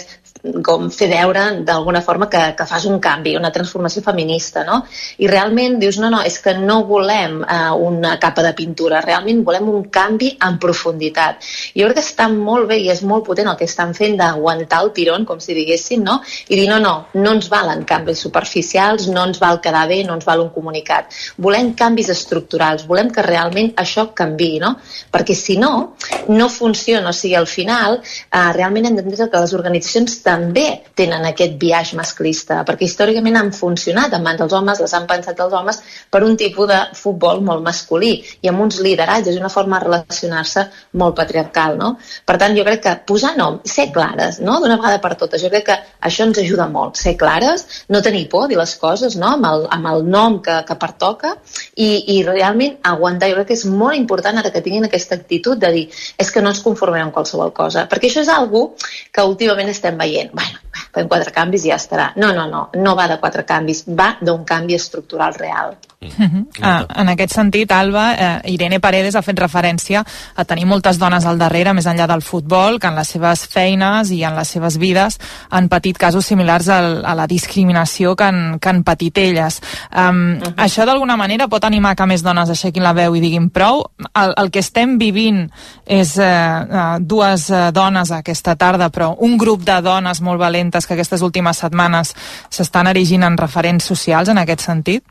com fer veure d'alguna forma que, que fas un canvi, una transformació feminista, no? I realment dius, no, no, és que no volem eh, una capa de pintura, realment volem un canvi en profunditat. Jo crec que està molt bé i és molt potent el que estan fent d'aguantar el tirón, com si diguéssim, no? I dir, no, no, no ens valen canvis superficials, no ens val quedar bé, no ens val un comunicat. Volem canvis estructurals, volem que realment això canviï, no? Perquè si no, no funciona, o sigui, al final eh, realment hem d'entendre que les organitzacions també tenen aquest biaix masclista, perquè històricament han funcionat en mans dels homes, les han pensat els homes per un tipus de futbol molt masculí i amb uns lideratges, una forma de relacionar-se molt patriarcal, no? Per tant, jo crec que posar nom, ser clares, no? D'una vegada per totes, jo crec que això ens ajuda molt, ser clares, no tenir por, dir les coses, no? Amb el, amb el nom que, que pertoca i, i realment aguantar. Jo crec que és molt important ara que tinguin aquesta actitud de dir, és que no ens conformem amb qualsevol cosa, perquè això és algo que últimament estem veient. Bueno, fem quatre canvis i ja estarà. No, no, no, no va de quatre canvis, va d'un canvi estructural real. Uh-huh. Ah, en aquest sentit, Alba, eh, Irene Paredes ha fet referència a tenir moltes dones al darrere, més enllà del futbol, que en les seves feines i en les seves vides han patit casos similars al, a la discriminació que han, que han patit elles. Um, uh-huh. Això d'alguna manera pot animar que més dones aixequin la veu i diguin prou. El, el que estem vivint és eh, uh, dues uh, dones aquesta tarda, però un grup de dones molt valentes que aquestes últimes setmanes s'estan erigint en referents socials en aquest sentit?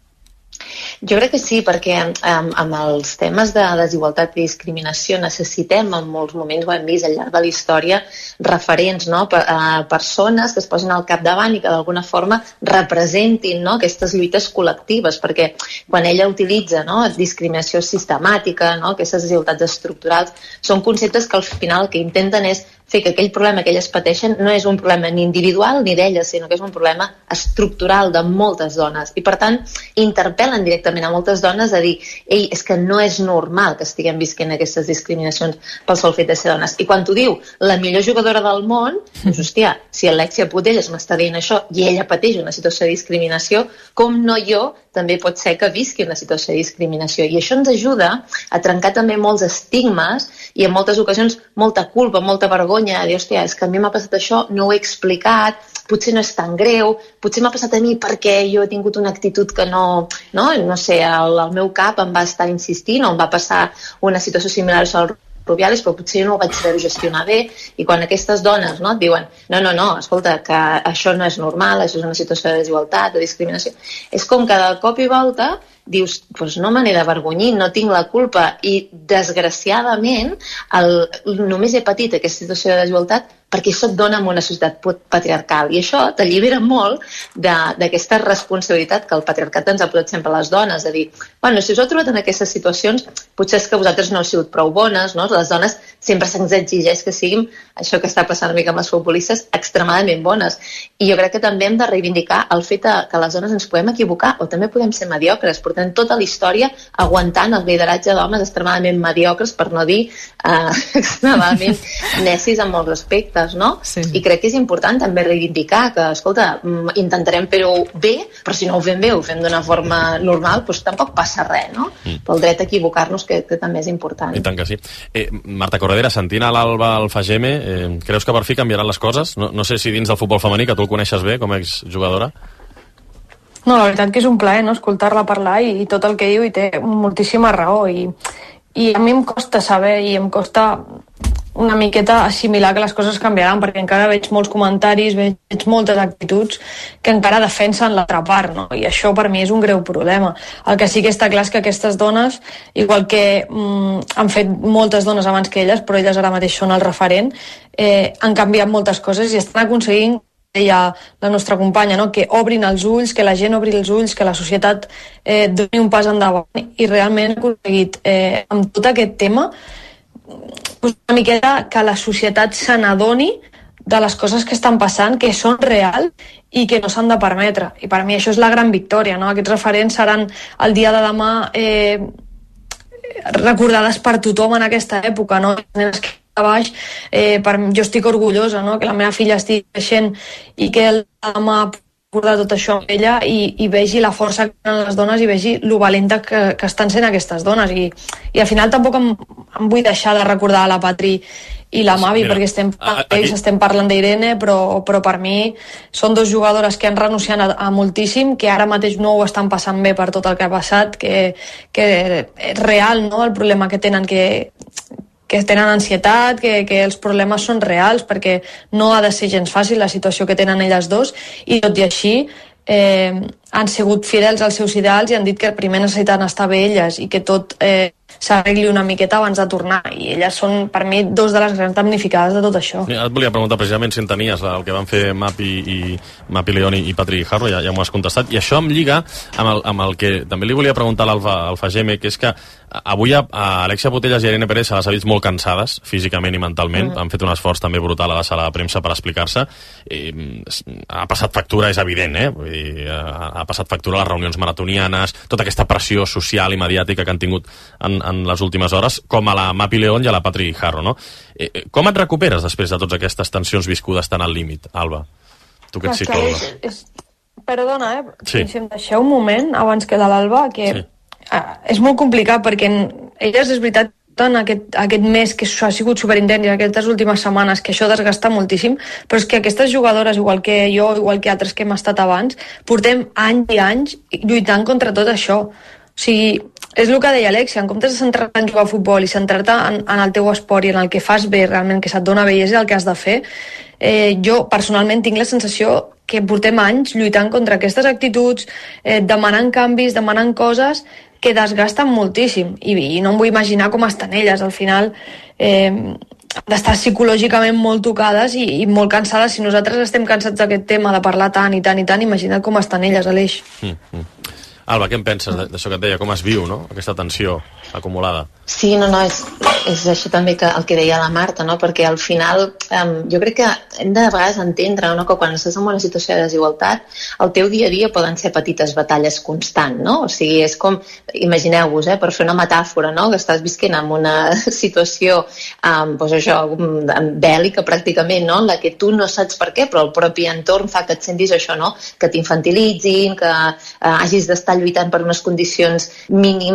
Jo crec que sí, perquè um, amb els temes de desigualtat i discriminació necessitem en molts moments, ho hem vist al llarg de la història, referents, no? Per, uh, persones que es posin al capdavant i que d'alguna forma representin, no? Aquestes lluites col·lectives, perquè quan ella utilitza, no? Discriminació sistemàtica, no? Aquestes desigualtats estructurals, són conceptes que al final el que intenten és fer que aquell problema que elles pateixen no és un problema ni individual ni d'elles, sinó que és un problema estructural de moltes dones. I per tant, interpel·len directament a moltes dones a dir, ei, és que no és normal que estiguem visquent aquestes discriminacions pel sol fet de ser dones. I quan t'ho diu la millor jugadora del món, dius, hòstia, si Alexia Putellas m'està dient això i ella pateix una situació de discriminació, com no jo també pot ser que visqui una situació de discriminació. I això ens ajuda a trencar també molts estigmes i en moltes ocasions molta culpa, molta vergonya, de dir, hòstia, és que a mi m'ha passat això, no ho he explicat, potser no és tan greu, potser m'ha passat a mi perquè jo he tingut una actitud que no, no, no sé, el, el meu cap em va estar insistint o em va passar una situació similar a això al Rubiales, però potser jo no ho vaig saber gestionar bé, i quan aquestes dones, no, et diuen, no, no, no, escolta, que això no és normal, això és una situació de desigualtat, de discriminació, és com que de cop i volta dius, doncs no me n'he d'avergonyir, no tinc la culpa, i desgraciadament el, només he patit aquesta situació de desigualtat perquè soc dona en una societat patriarcal, i això t'allibera molt d'aquesta responsabilitat que el patriarcat ens ha posat sempre a les dones, de dir, bueno, si us heu trobat en aquestes situacions, potser és que vosaltres no heu sigut prou bones, no? Les dones sempre se'ns exigeix que siguin, això que està passant una mica amb les futbolistes, extremadament bones, i jo crec que també hem de reivindicar el fet que les dones ens podem equivocar o també podem ser mediocres, portant tota la història aguantant el lideratge d'homes extremadament mediocres, per no dir eh, extremadament necis en molts aspectes, no? Sí. I crec que és important també reivindicar que, escolta, intentarem fer-ho bé, però si no ho fem bé, ho fem d'una forma normal, doncs tampoc passa res, no? Mm. Pel dret a equivocar-nos, que, que també és important. I tant que sí. Eh, Marta Corredera, sentint a l'Alba Alfageme, eh, creus que per fi canviaran les coses? No, no sé si dins del futbol femení, que tu el coneixes bé com a exjugadora. No, la veritat que és un plaer, no?, escoltar-la parlar i, i tot el que diu, i té moltíssima raó, i, i a mi em costa saber i em costa una miqueta assimilar que les coses canviaran, perquè encara veig molts comentaris, veig moltes actituds que encara defensen l'altra part, no? I això per mi és un greu problema. El que sí que està clar és que aquestes dones, igual que mm, han fet moltes dones abans que elles, però elles ara mateix són el referent, eh, han canviat moltes coses i estan aconseguint, deia la nostra companya, no?, que obrin els ulls, que la gent obri els ulls, que la societat eh, doni un pas endavant, i realment ha aconseguit eh, amb tot aquest tema una miqueta que la societat se n'adoni de les coses que estan passant, que són real i que no s'han de permetre. I per mi això és la gran victòria, no? Aquests referents seran el dia de demà eh, recordades per tothom en aquesta època, no? Nenes que a baix, eh, per, jo estic orgullosa, no?, que la meva filla estigui creixent i que el demà recordar tot això amb ella i, i vegi la força que tenen les dones i vegi lo valenta que, que estan sent aquestes dones i, i al final tampoc em, em vull deixar de recordar la Patri i la Mavi, mira, perquè estem, aquí... estem parlant d'Irene, però, però per mi són dos jugadores que han renunciat a, a moltíssim, que ara mateix no ho estan passant bé per tot el que ha passat, que, que és real, no?, el problema que tenen, que, que tenen ansietat, que, que els problemes són reals, perquè no ha de ser gens fàcil la situació que tenen elles dos, i tot i així eh, han sigut fidels als seus ideals i han dit que primer necessiten estar bé elles i que tot eh, s'arregli una miqueta abans de tornar, i elles són per mi dos de les grans damnificades de tot això. Ja et volia preguntar precisament si entenies el que van fer Mapi i Mapi León i Patri Harro, ja, ja m'ho has contestat, i això em lliga amb el, amb el que també li volia preguntar a l'Alfa Alfa Geme, que és que avui a, a Alexia Putellas i Irene Pérez se les ha vist molt cansades físicament i mentalment, mm. han fet un esforç també brutal a la sala de premsa per explicar-se, i, ha passat factura, és evident, eh? Vull dir, ha, ha passat factura les reunions maratonianes, tota aquesta pressió social i mediàtica que han tingut en, en les últimes hores, com a la Mapi León i a la Patri Harro, no? Eh, com et recuperes després de totes aquestes tensions viscudes tan al límit, Alba? Tu que ets psicòloga. És, és... Perdona, eh? Sí. Si em deixeu un moment, abans que de l'Alba, que sí. ah, és molt complicat, perquè elles, és veritat, en aquest, aquest mes que ha sigut superintens i aquestes últimes setmanes que això desgasta moltíssim, però és que aquestes jugadores, igual que jo, igual que altres que hem estat abans, portem anys i anys lluitant contra tot això. O sigui, és el que deia Alexia, en comptes de centrar-te en jugar a futbol i centrar-te en, en el teu esport i en el que fas bé realment, que se't dona bé i és el que has de fer, eh, jo personalment tinc la sensació que portem anys lluitant contra aquestes actituds, eh, demanant canvis, demanant coses que desgasten moltíssim, i, i no em vull imaginar com estan elles. Al final eh, han d'estar psicològicament molt tocades i, i molt cansades. Si nosaltres estem cansats d'aquest tema, de parlar tant i tant i tant, imagina't com estan elles, Aleix. Mm, mm. Alba, què en penses d'això que et deia? Com es viu, no?, aquesta tensió acumulada? Sí, no, no, és, és això també que el que deia la Marta, no?, perquè al final um, jo crec que hem de, de vegades entendre, no?, que quan estàs en una situació de desigualtat el teu dia a dia poden ser petites batalles constant, no? O sigui, és com, imagineu-vos, eh, per fer una metàfora, no?, que estàs visquent en una situació um, doncs això, bèl·lica pràcticament, no?, en la que tu no saps per què, però el propi entorn fa que et sentis això, no?, que t'infantilitzin, que uh, hagis d'estar lluitant per unes condicions mínim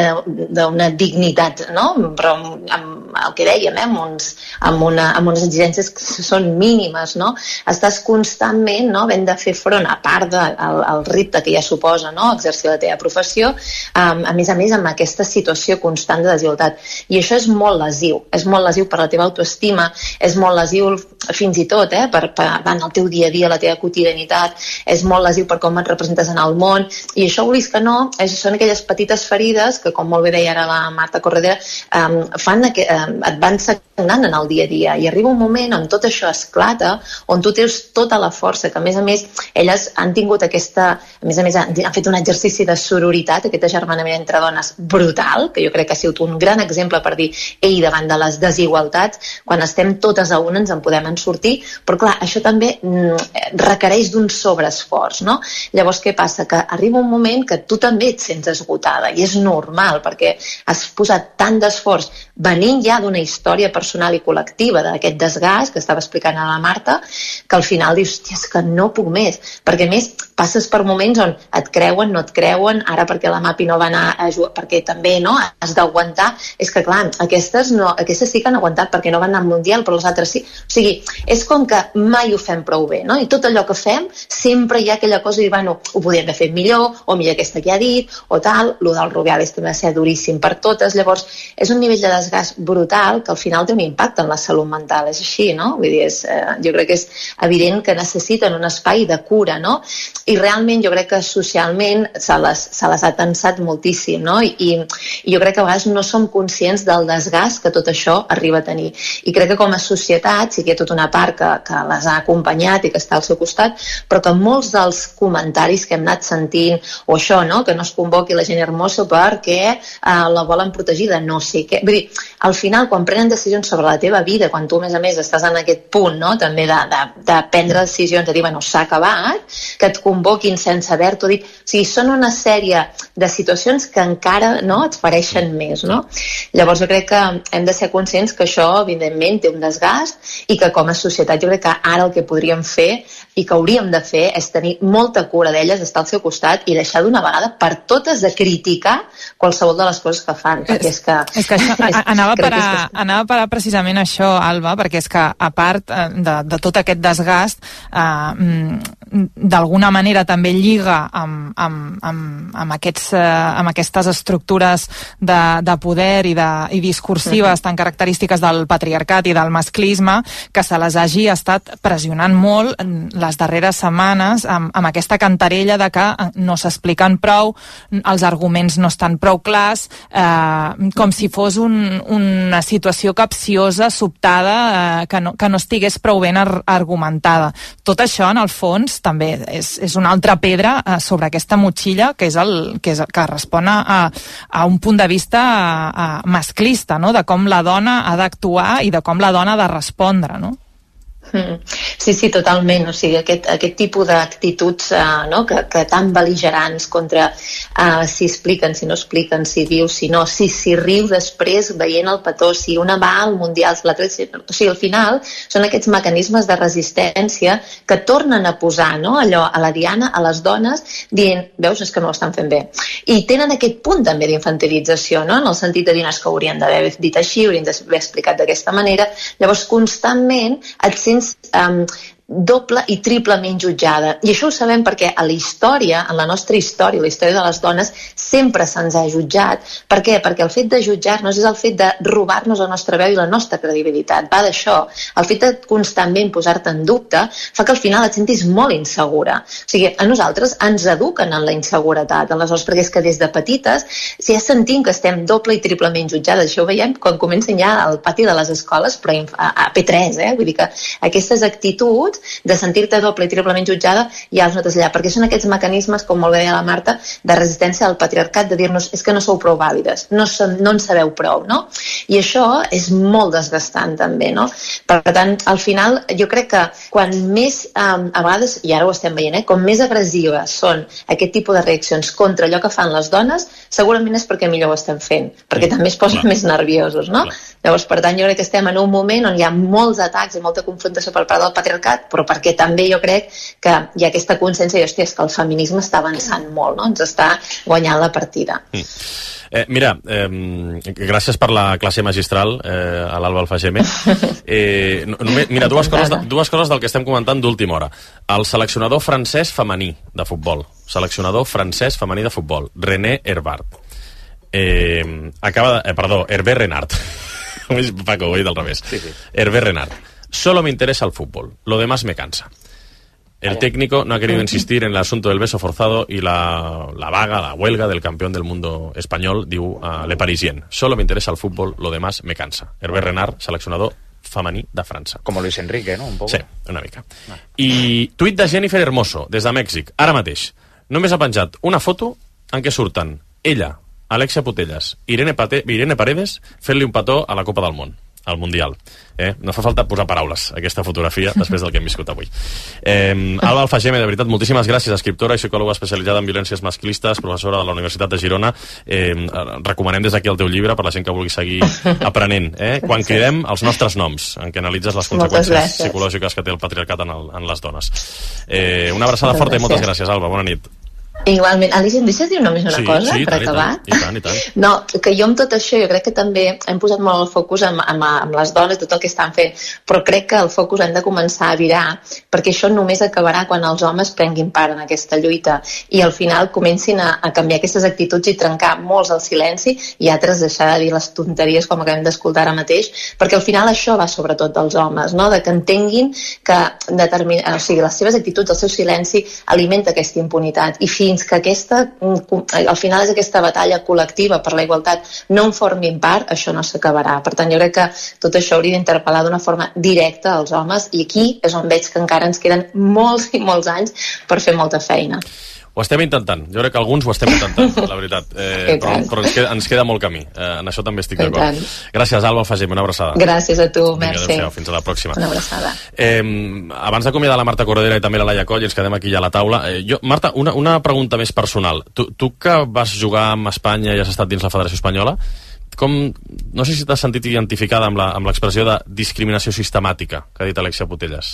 d'una dignitat, no? Però amb, amb el que dèiem, eh? amb, uns, amb, una, amb unes exigències que són mínimes, no? Estàs constantment, no?, havent de fer front, a part del de, el repte que ja suposa, no?, exercir la teva professió, um, a més a més amb aquesta situació constant de desigualtat. I això és molt lesiu, és molt lesiu per la teva autoestima, és molt lesiu fins i tot eh? per, per, en el teu dia a dia, la teva quotidianitat, és molt lesiu per com et representes en el món, i això vulguis que no, és, són aquelles petites ferides que, com molt bé deia ara la Marta Corredera, um, fan que, um, et van sagnant en el dia a dia, i arriba un moment on tot això esclata, on tu tens tota la força, que a més a més elles han tingut aquesta, a més a més han, han fet un exercici de sororitat, aquest agermanament entre dones brutal, que jo crec que ha sigut un gran exemple per dir, ei, davant de les desigualtats, quan estem totes a una ens en podem en sortir, però clar, això també mm, requereix d'un sobreesforç, no? Llavors què passa? Que arriba un moment que tu també et sents esgotada, i és normal, perquè has posat tant d'esforç venint ja d'una història personal i col·lectiva d'aquest desgast que estava explicant a la Marta, que al final dius, hòstia, és que no puc més, perquè a més passes per moments on et creuen, no et creuen, ara perquè la Mapi no va anar a jugar, perquè també no has d'aguantar, és que clar, aquestes, no, aquestes sí que han aguantat perquè no van anar al Mundial, però les altres sí, o sigui, és com que mai ho fem prou bé, no? I tot allò que fem sempre hi ha aquella cosa de dir, bueno, ho podíem haver fet millor, o millor aquesta que ha dit, o tal, lo del Rubiales també va ser duríssim per totes, llavors és un nivell de desgast brutal que al final té un impacte en la salut mental, és així, no? Vull dir, és, eh, jo crec que és evident que necessiten un espai de cura, no? I realment jo crec que socialment se les, se les ha tensat moltíssim, no? I, i jo crec que a vegades no som conscients del desgast que tot això arriba a tenir. I crec que com a societat sí que hi ha tota una part que, que les ha acompanyat i que està al seu costat, però que molts dels comentaris que hem anat sentint, o això, no?, que no es convoqui la gent hermosa perquè eh, la volen protegir de no sé què. Vull dir, al final, quan prenen decisions sobre la teva vida, quan tu a més a més estàs en aquest punt, no?, també de, de, de prendre decisions, de dir, bueno, s'ha acabat, que et convoquin sense haver-t'ho dit. O sigui, són una sèrie de situacions que encara, no?, et fereixen més, no? Llavors jo crec que hem de ser conscients que això, evidentment, té un desgast i que com a societat jo crec que ara el que podríem fer i que hauríem de fer és tenir molta cura d'elles, estar al seu costat i deixar d'una vegada per totes de criticar qualsevol de les coses que fan, perquè és que... És que això, és, anava, a parar, que és... anava a parar precisament això, Alba, perquè és que a part de, de tot aquest desgast, eh, d'alguna manera també lliga amb, amb, amb, amb, aquests, eh, amb aquestes estructures de, de poder i, de, i discursives uh-huh. tan característiques del patriarcat i del masclisme, que se les hagi estat pressionant molt les darreres setmanes amb, amb aquesta cantarella de que no s'expliquen prou, els arguments no estan prou clars, eh, com si fos un, una situació capciosa, sobtada, eh, que, no, que no estigués prou ben ar argumentada. Tot això, en el fons, també és, és una altra pedra eh, sobre aquesta motxilla que és el que, és, que respon a, a un punt de vista a, a masclista, no?, de com la dona ha d'actuar i de com la dona ha de respondre, no? Sí, sí, totalment. O sigui, aquest, aquest tipus d'actituds uh, no? que, que tan bel·ligerants contra uh, si expliquen, si no expliquen, si diu, si no, si, si riu després veient el petó, si una va al Mundial, l'altra... O sigui, al final són aquests mecanismes de resistència que tornen a posar, no?, allò a la diana, a les dones, dient, veus, és que no ho estan fent bé. I tenen aquest punt també d'infantilització, no?, en el sentit de dir, és que haurien d'haver dit així, haurien d'haver explicat d'aquesta manera. Llavors, constantment et sents Um, doble i triplement jutjada. I això ho sabem perquè a la història, en la nostra història, la història de les dones, sempre se'ns ha jutjat. Per què? Perquè el fet de jutjar-nos és el fet de robar-nos la nostra veu i la nostra credibilitat. Va d'això. El fet de constantment posar-te en dubte fa que al final et sentis molt insegura. O sigui, a nosaltres ens eduquen en la inseguretat, aleshores, perquè és que des de petites si ja sentim que estem doble i triplement jutjades. Això ho veiem quan comencen ja al pati de les escoles, però a, a P tres, eh? Vull dir que aquestes actituds de sentir-te doble i triplement jutjada ja els notes allà, perquè són aquests mecanismes, com molt bé deia la Marta, de resistència al patriarcat, de dir-nos, és que no sou prou vàlides, no, som, no en sabeu prou, no? I això és molt desgastant també, no? Per tant, al final, jo crec que quan més, um, a vegades, i ara ho estem veient, eh, com més agressives són aquest tipus de reaccions contra allò que fan les dones, segurament és perquè millor ho estem fent, perquè també es posen més nerviosos, no? Llavors, per tant, jo crec que estem en un moment on hi ha molts atacs i molta confrontació per part del patriarcat, però perquè també jo crec que hi ha aquesta consciència i, hòstia, és que el feminisme està avançant molt, no? Ens està guanyant la partida. Mm. Eh, mira, eh, gràcies per la classe magistral eh, a l'Alba Alfageme. Eh, només, mira, dues coses, de, dues coses del que estem comentant d'última hora. El seleccionador francès femení de futbol, seleccionador francès femení de futbol, René Herbart. Eh, acaba de, eh, perdó, Hervé Renard. Paco, ho he dit al revés. Sí, sí. Hervé Renard. Solo me interesa el fútbol, lo demás me cansa. El técnico no ha querido insistir en el asunto del beso forzado y la, la vaga, la huelga del campeón del mundo español, diu uh, Le Parisien. Solo me interesa el fútbol, lo demás me cansa. Hervé Renard, seleccionador femení de França. Com Luis Enrique, no? Un poco. Sí, una mica. Ah. I tuit de Jennifer Hermoso, des de Mèxic, ara mateix. Només ha penjat una foto en què surten ella, Alexia Putellas, Irene, Pate, Irene Paredes fent-li un petó a la Copa del Món, al Mundial. Eh? No fa falta posar paraules a aquesta fotografia després del que hem viscut avui. Eh, Alba Alfageme, de veritat, moltíssimes gràcies, escriptora i psicòloga especialitzada en violències masclistes, professora de la Universitat de Girona. Eh, recomanem des d'aquí el teu llibre per la gent que vulgui seguir aprenent. Eh? Quan cridem els nostres noms, en què analitzes les conseqüències psicològiques que té el patriarcat en, el, en les dones. Eh, una abraçada moltes forta gràcies. I moltes gràcies, Alba. Bona nit. Igualment. Alicia, em deixes dir només una sí, cosa sí, per tant, acabar? I tant, i tant, i tant. No, que jo amb tot això jo crec que també hem posat molt el focus amb, amb, amb les dones, tot el que estan fent, però crec que el focus hem de començar a virar, perquè això només acabarà quan els homes prenguin part en aquesta lluita i al final comencin a, a canviar aquestes actituds i trencar molts el silenci i altres deixar de dir les tonteries com acabem d'escoltar ara mateix, perquè al final això va sobretot dels homes, no? De que entenguin que determina, o sigui, les seves actituds, el seu silenci alimenta aquesta impunitat i fins que aquesta al final és aquesta batalla col·lectiva per la igualtat no en formin part, això no s'acabarà. Per tant, jo crec que tot això hauria d'interpel·lar d'una forma directa als homes i aquí és on veig que encara ens queden molts i molts anys per fer molta feina. Ho estem intentant. Jo crec que alguns ho estem intentant, la veritat. Eh, però però ens, queda, ens queda molt camí. Eh, en això també estic d'acord. Gràcies, Alba Fagem. Una abraçada. Gràcies a tu, merci. Adéu-siau, fins a la pròxima. Una abraçada. Eh, abans d'acomiadar la Marta Corredera i també la Laia Coll, ens quedem aquí ja a la taula. Eh, jo, Marta, una, una pregunta més personal. Tu, tu que vas jugar amb Espanya i has estat dins la Federació Espanyola, com, no sé si t'has sentit identificada amb la, amb l'expressió de discriminació sistemàtica que ha dit Alexia Putellas.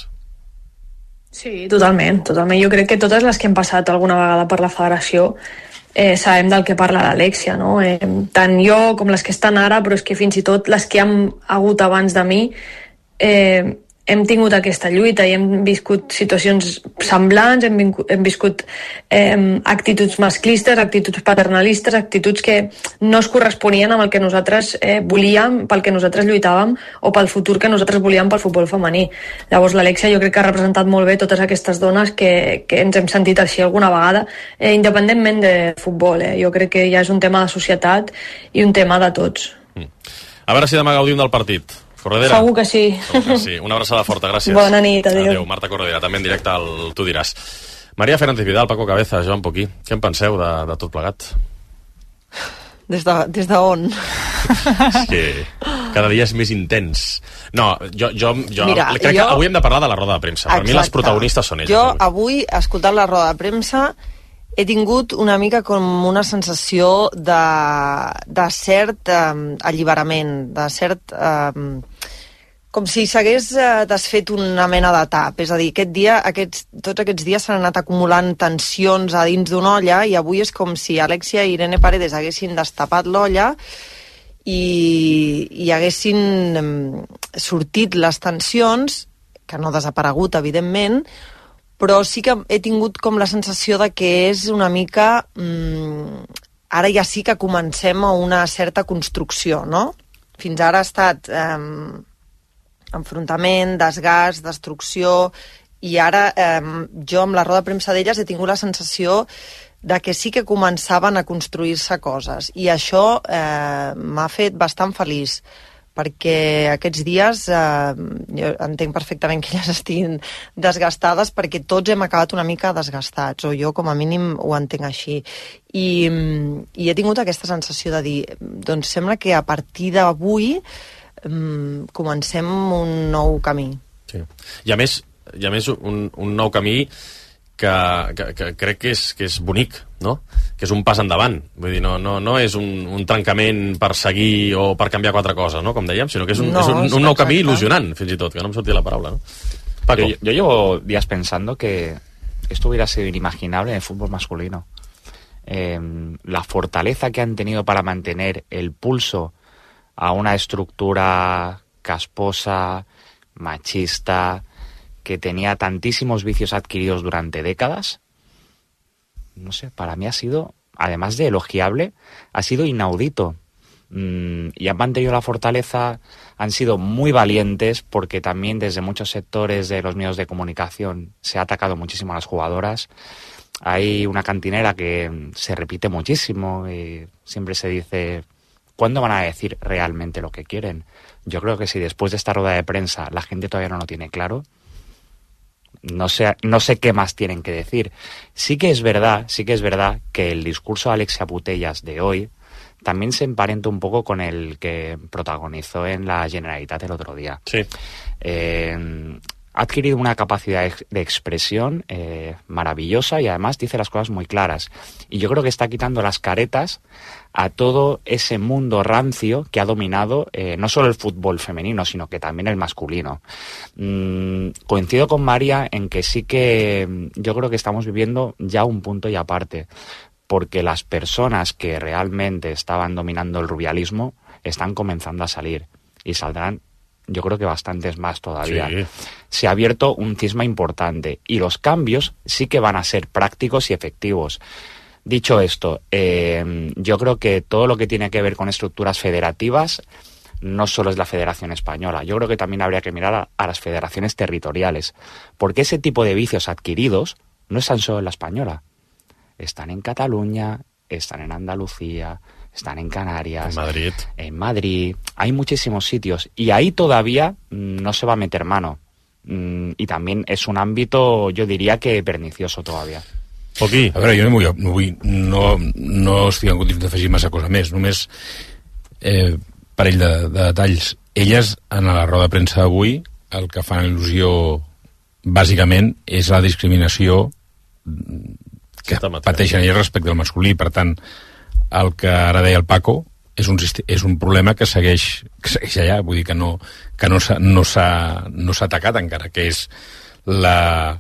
Sí, totalment, totalment. Jo crec que totes les que hem passat alguna vegada per la federació eh, sabem del que parla l'Alexia, no? Eh, tant jo com les que estan ara, però és que fins i tot les que han hagut abans de mi eh, hem tingut aquesta lluita i hem viscut situacions semblants, hem, vingut, hem viscut eh, actituds masclistes, actituds paternalistes, actituds que no es corresponien amb el que nosaltres eh, volíem, pel que nosaltres lluitàvem o pel futur que nosaltres volíem pel futbol femení. Llavors l'Alexia jo crec que ha representat molt bé totes aquestes dones que, que ens hem sentit així alguna vegada, eh, independentment de futbol. Eh. Jo crec que ja és un tema de societat i un tema de tots. Mm. A veure si demà gaudim del partit. Corredera. Segur que sí. Segur que sí. Una abraçada forta, gràcies. Bona nit, adéu. Adéu, Marta Corredera, també en directe al Tu diràs. Maria Fernández Vidal, Paco Cabeza, Joan Poquí, què en penseu de, de tot plegat? Des de, des de on? És que cada dia és més intens. No, jo, jo, jo Mira, crec jo... que avui hem de parlar de la roda de premsa. Per Exacte. mi les protagonistes són elles. Jo avui, escoltant la roda de premsa, he tingut una mica com una sensació de, de cert eh, alliberament, de cert... Eh, com si s'hagués eh, desfet una mena de tap. És a dir, aquest dia, aquests, tots aquests dies s'han anat acumulant tensions a dins d'una olla i avui és com si Alexia i Irene Paredes haguessin destapat l'olla i, i haguessin eh, sortit les tensions, que no ha desaparegut, evidentment, però sí que he tingut com la sensació de que és una mica... Mmm, ara ja sí que comencem a una certa construcció, no? Fins ara ha estat... Eh, enfrontament, desgast, destrucció, i ara eh, jo amb la roda de premsa d'elles he tingut la sensació de que sí que començaven a construir-se coses, i això eh, m'ha fet bastant feliç, perquè aquests dies eh, jo entenc perfectament que elles estiguin desgastades, perquè tots hem acabat una mica desgastats, o jo com a mínim ho entenc així, i, i he tingut aquesta sensació de dir, doncs sembla que a partir d'avui Um, comencem un nou camí. Sí. I a més, i a més un, un nou camí que, que, que crec que és, que és bonic, no? Que és un pas endavant. Vull dir, no, no, no és un, un trencament per seguir o per canviar quatre coses, no? Com dèiem, sinó que és un, no, és un, un nou camí il·lusionant, fins i tot, que no em sortia la paraula, no? Paco. Yo, yo llevo días pensando que esto hubiera sido inimaginable en el fútbol masculino. Eh, la fortaleza que han tenido para mantener el pulso a una estructura casposa, machista, que tenía tantísimos vicios adquiridos durante décadas, no sé, para mí ha sido, además de elogiable, ha sido inaudito. Mm, y han mantenido la fortaleza, han sido muy valientes, porque también desde muchos sectores de los medios de comunicación se ha atacado muchísimo a las jugadoras. Hay una cantinera que se repite muchísimo y siempre se dice... ¿Cuándo van a decir realmente lo que quieren? Yo creo que si después de esta rueda de prensa la gente todavía no lo tiene claro, no sé, no sé qué más tienen que decir. Sí que es verdad, sí que es verdad que el discurso de Alexia Putellas de hoy también se emparenta un poco con el que protagonizó en la Generalitat el otro día. Sí. Eh, ha adquirido una capacidad de expresión eh, maravillosa y además dice las cosas muy claras. Y yo creo que está quitando las caretas a todo ese mundo rancio que ha dominado eh, no solo el fútbol femenino, sino que también el masculino. Mm, coincido con María en que sí que yo creo que estamos viviendo ya un punto y aparte, porque las personas que realmente estaban dominando el rubialismo están comenzando a salir y saldrán, yo creo que bastantes más todavía. Sí. Se ha abierto un cisma importante y los cambios sí que van a ser prácticos y efectivos. Dicho esto, eh, yo creo que todo lo que tiene que ver con estructuras federativas no solo es la Federación Española. Yo creo que también habría que mirar a, a las federaciones territoriales, porque ese tipo de vicios adquiridos no están solo en la española. Están en Cataluña, están en Andalucía, están en Canarias, en Madrid. En Madrid, hay muchísimos sitios y ahí todavía no se va a meter mano. Y también es un ámbito, yo diría que pernicioso todavía. Poquí. A veure, jo no vull, no, vull, no, no estic en condicions d'afegir massa cosa més, només eh, parell de, de detalls. Elles, en la roda de premsa d'avui, el que fan il·lusió bàsicament és la discriminació que pateixen elles respecte al masculí. Per tant, el que ara deia el Paco és un, és un problema que segueix, que segueix allà, vull dir que no, que no s'ha no s'ha no s'ha atacat encara, que és la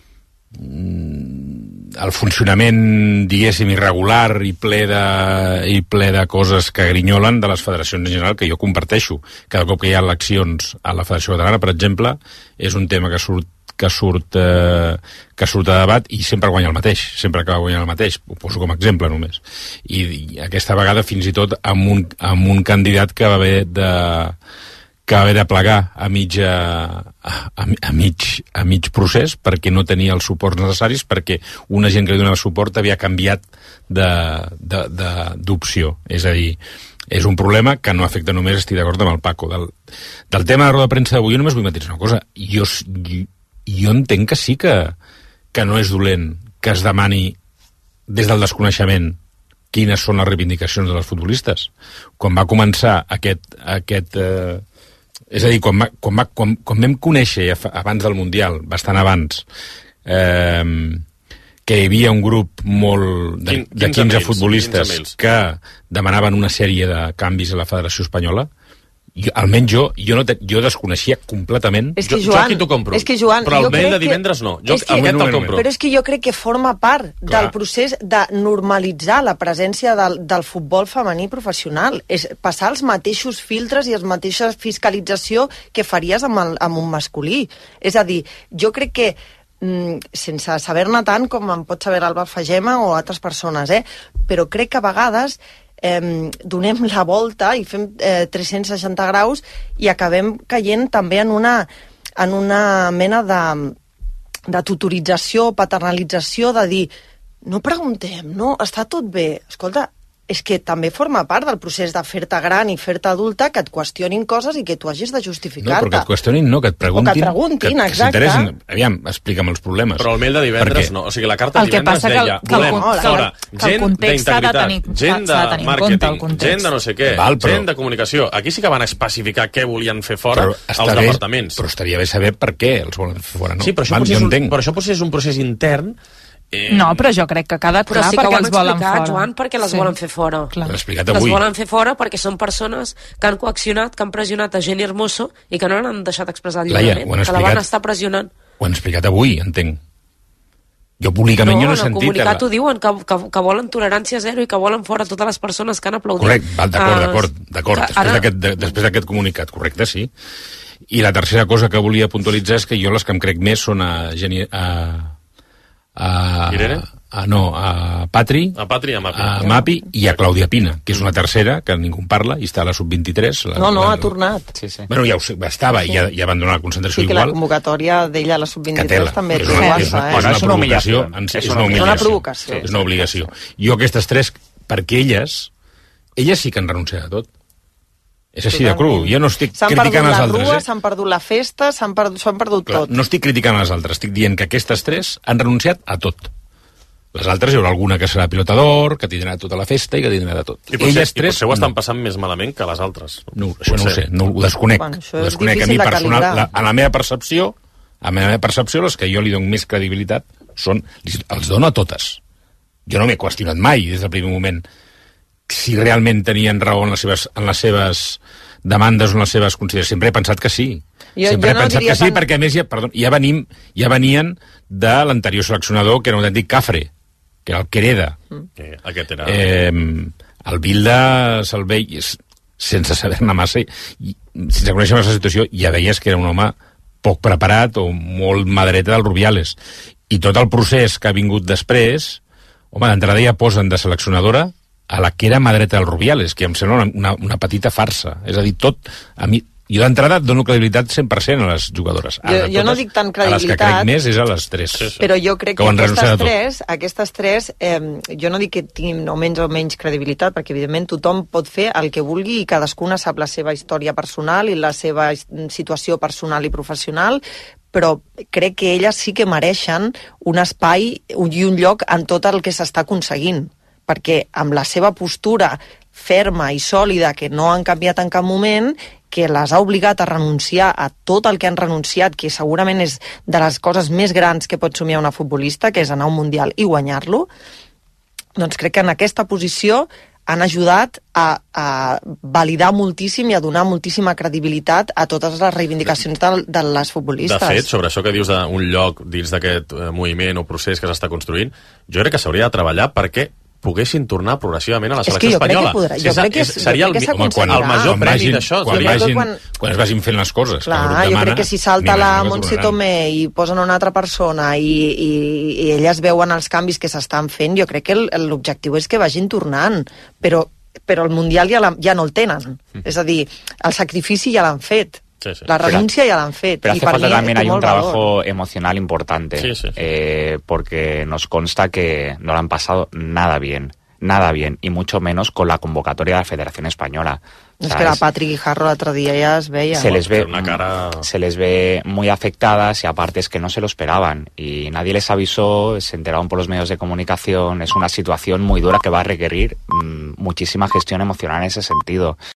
el funcionament, diguéssim, irregular i ple de, i ple de coses que grinyolen de les federacions en general, que jo comparteixo. Cada cop que hi ha eleccions a la Federació Catalana, per exemple, és un tema que surt que surt, eh, que surt a debat i sempre guanya el mateix, sempre acaba guanyant el mateix, ho poso com a exemple només. I, i aquesta vegada fins i tot amb un, amb un candidat que va haver de que va haver de plegar a, mitja, a, a, mig, a mig procés perquè no tenia els suports necessaris, perquè una gent que li donava suport havia canviat d'opció. És a dir, és un problema que no afecta només, estic d'acord amb el Paco. Del, del tema de la roda de premsa d'avui, jo només vull matisar una cosa. Jo, jo, jo entenc que sí que, que no és dolent que es demani des del desconeixement quines són les reivindicacions de les futbolistes. Quan va començar aquest... aquest eh, és a dir, quan, va, quan, va, quan, quan vam conèixer abans del Mundial, bastant abans, eh, que hi havia un grup molt de, de quinze futbolistes que demanaven una sèrie de canvis a la Federació Espanyola, jo, almenys jo, jo, no te, jo desconeixia completament. És que, jo, Joan, jo aquí t'ho compro, és que, Joan, però el mail de que, divendres no. Jo és que, aquest te'l compro. Però és que jo crec que forma part Clar. del procés de normalitzar la presència del, del futbol femení professional. És passar els mateixos filtres i la mateixa fiscalització que faries amb, el, amb un masculí. És a dir, jo crec que sense saber-ne tant com en pot saber l'Alba Fagema o altres persones, eh? Però crec que a vegades eh, donem la volta i fem eh, tres-cents seixanta graus i acabem caient també en una, en una mena de, de tutorització, paternalització, de dir, no preguntem, no, està tot bé. Escolta, és que també forma part del procés de fer-te gran i fer-te adulta que et qüestionin coses i que tu hagis de justificar-te. No, però que et qüestionin, no, que et preguntin. O que et preguntin, que, exacte. Que s'interessin. Aviam, explica'm els problemes. Però el mail de divendres no. O sigui, la carta de divendres deia que el, volem que el, fora que el gent d'integritat, gent de màrqueting, gent de no sé què, Val, però, gent de comunicació. Aquí sí que van especificar què volien fer fora els bé, departaments. Però estaria bé saber per què els volen fer fora, no? Sí, però això, Val, un, però això potser és un procés intern. Eh... No, però jo crec que ha quedat clar sí perquè els volen explicat, fora. Joan, perquè les sí. volen fer fora. Les volen fer fora perquè són persones que han coaccionat, que han pressionat a Jenny Hermoso i que no l'han deixat expressar lliurement, que explicat, la van estar pressionant. Ho han explicat avui, entenc. Jo públicament no, jo no he sentit... No, en el comunicat ho diuen, que, que, que volen tolerància zero i que volen fora totes les persones que han aplaudit. Correcte, val, d'acord, uh, d'acord, d'acord. Després ara... d'aquest de, després d'aquest comunicat, correcte, sí. I la tercera cosa que volia puntualitzar és que jo les que em crec més són a Jenny... A, a, Irene? A, no, a Patri, a, Patri, a, Mapi. a Mapi i a Clàudia Pina, que és una tercera, que ningú en parla, i està a la sub vint-i-tres. La, no, no, la, ha tornat. Sí, sí. Bueno, ja ho sé, estava, sí. i ja, ja van donar la concentració sí, igual. Sí, que la convocatòria d'ella a la sub vint-i-tres també és una, és una, eh? és una, és una provocació. És una, és una provocació. És una obligació. Jo aquestes tres, perquè elles, elles sí que han renunciat a tot. És així de cru. Jo no estic criticant les altres. Rua, eh? S'han perdut la festa, s'han perdut, perdut Clar, tot. No estic criticant les altres, estic dient que aquestes tres han renunciat a tot. Les altres hi haurà alguna que serà pilota d'or, que tindrà tota la festa i que tindrà de tot. I potser, Elles tres, i potser ho estan passant no. més malament que les altres. No, això no ho sé, no, ho desconec. Bueno, ho desconec a mi personal. La, a la meva percepció, a la meva percepció, les que jo li dono més credibilitat són, els dono a totes. Jo no m'he qüestionat mai des del primer moment si realment tenien raó en les seves, en les seves demandes o en les seves consideracions. Sempre he pensat que sí. Jo, Sempre jo he no pensat que sí, tan... perquè a més ja, perdó, ja, venim, ja venien de l'anterior seleccionador, que era un autèntic cafre, que era el Quereda. Mm. Eh, aquest era... Eh, el Bilda se'l veia, sense saber-ne massa, i, sense conèixer massa la situació, ja veies que era un home poc preparat o molt mà dreta del Rubiales. I tot el procés que ha vingut després, home, d'entrada ja posen de seleccionadora a la que era mà dreta del Rubiales, que em sembla una, una, una petita farsa. És a dir, tot... A mi, jo d'entrada dono credibilitat cent per cent a les jugadores. Jo, jo totes, no dic tant credibilitat... A les que crec més és a les tres. Però jo crec que, que aquestes tres, aquestes tres eh, jo no dic que tinguin o menys o menys credibilitat, perquè evidentment tothom pot fer el que vulgui i cadascuna sap la seva història personal i la seva situació personal i professional, però crec que elles sí que mereixen un espai i un lloc en tot el que s'està aconseguint, perquè amb la seva postura ferma i sòlida, que no han canviat en cap moment, que les ha obligat a renunciar a tot el que han renunciat, que segurament és de les coses més grans que pot somiar una futbolista, que és anar a un Mundial i guanyar-lo, doncs crec que en aquesta posició han ajudat a, a validar moltíssim i a donar moltíssima credibilitat a totes les reivindicacions de, de les futbolistes. De fet, sobre això que dius d'un lloc dins d'aquest eh, moviment o procés que s'està construint, jo crec que s'hauria de treballar perquè poguessin tornar progressivament a la selecció espanyola. Podrà, jo crec que, és, seria el, home, quan, el major premi d'això. Quan, vagin, quan, quan es vagin fent les coses. Clar, que jo demana, crec que si salta la Montse Tomé i posen una altra persona i, i, i elles veuen els canvis que s'estan fent, jo crec que l'objectiu és que vagin tornant, però, però el Mundial ja, la, ja no el tenen. Mm. És a dir, el sacrifici ja l'han fet. Sí, sí. La renuncia ya la han fet. Pero hace falta también hay un trabajo valor. emocional importante, sí, sí, sí. Eh, porque nos consta que no lo han pasado nada bien, nada bien, y mucho menos con la convocatoria de la Federación Española. Es ¿sabes? Que la Patrick Guijarro el otro día ya es veía. Se les ve, una cara... se les ve muy afectadas y aparte es que no se lo esperaban y nadie les avisó, se enteraron por los medios de comunicación. Es una situación muy dura que va a requerir mmm, muchísima gestión emocional en ese sentido.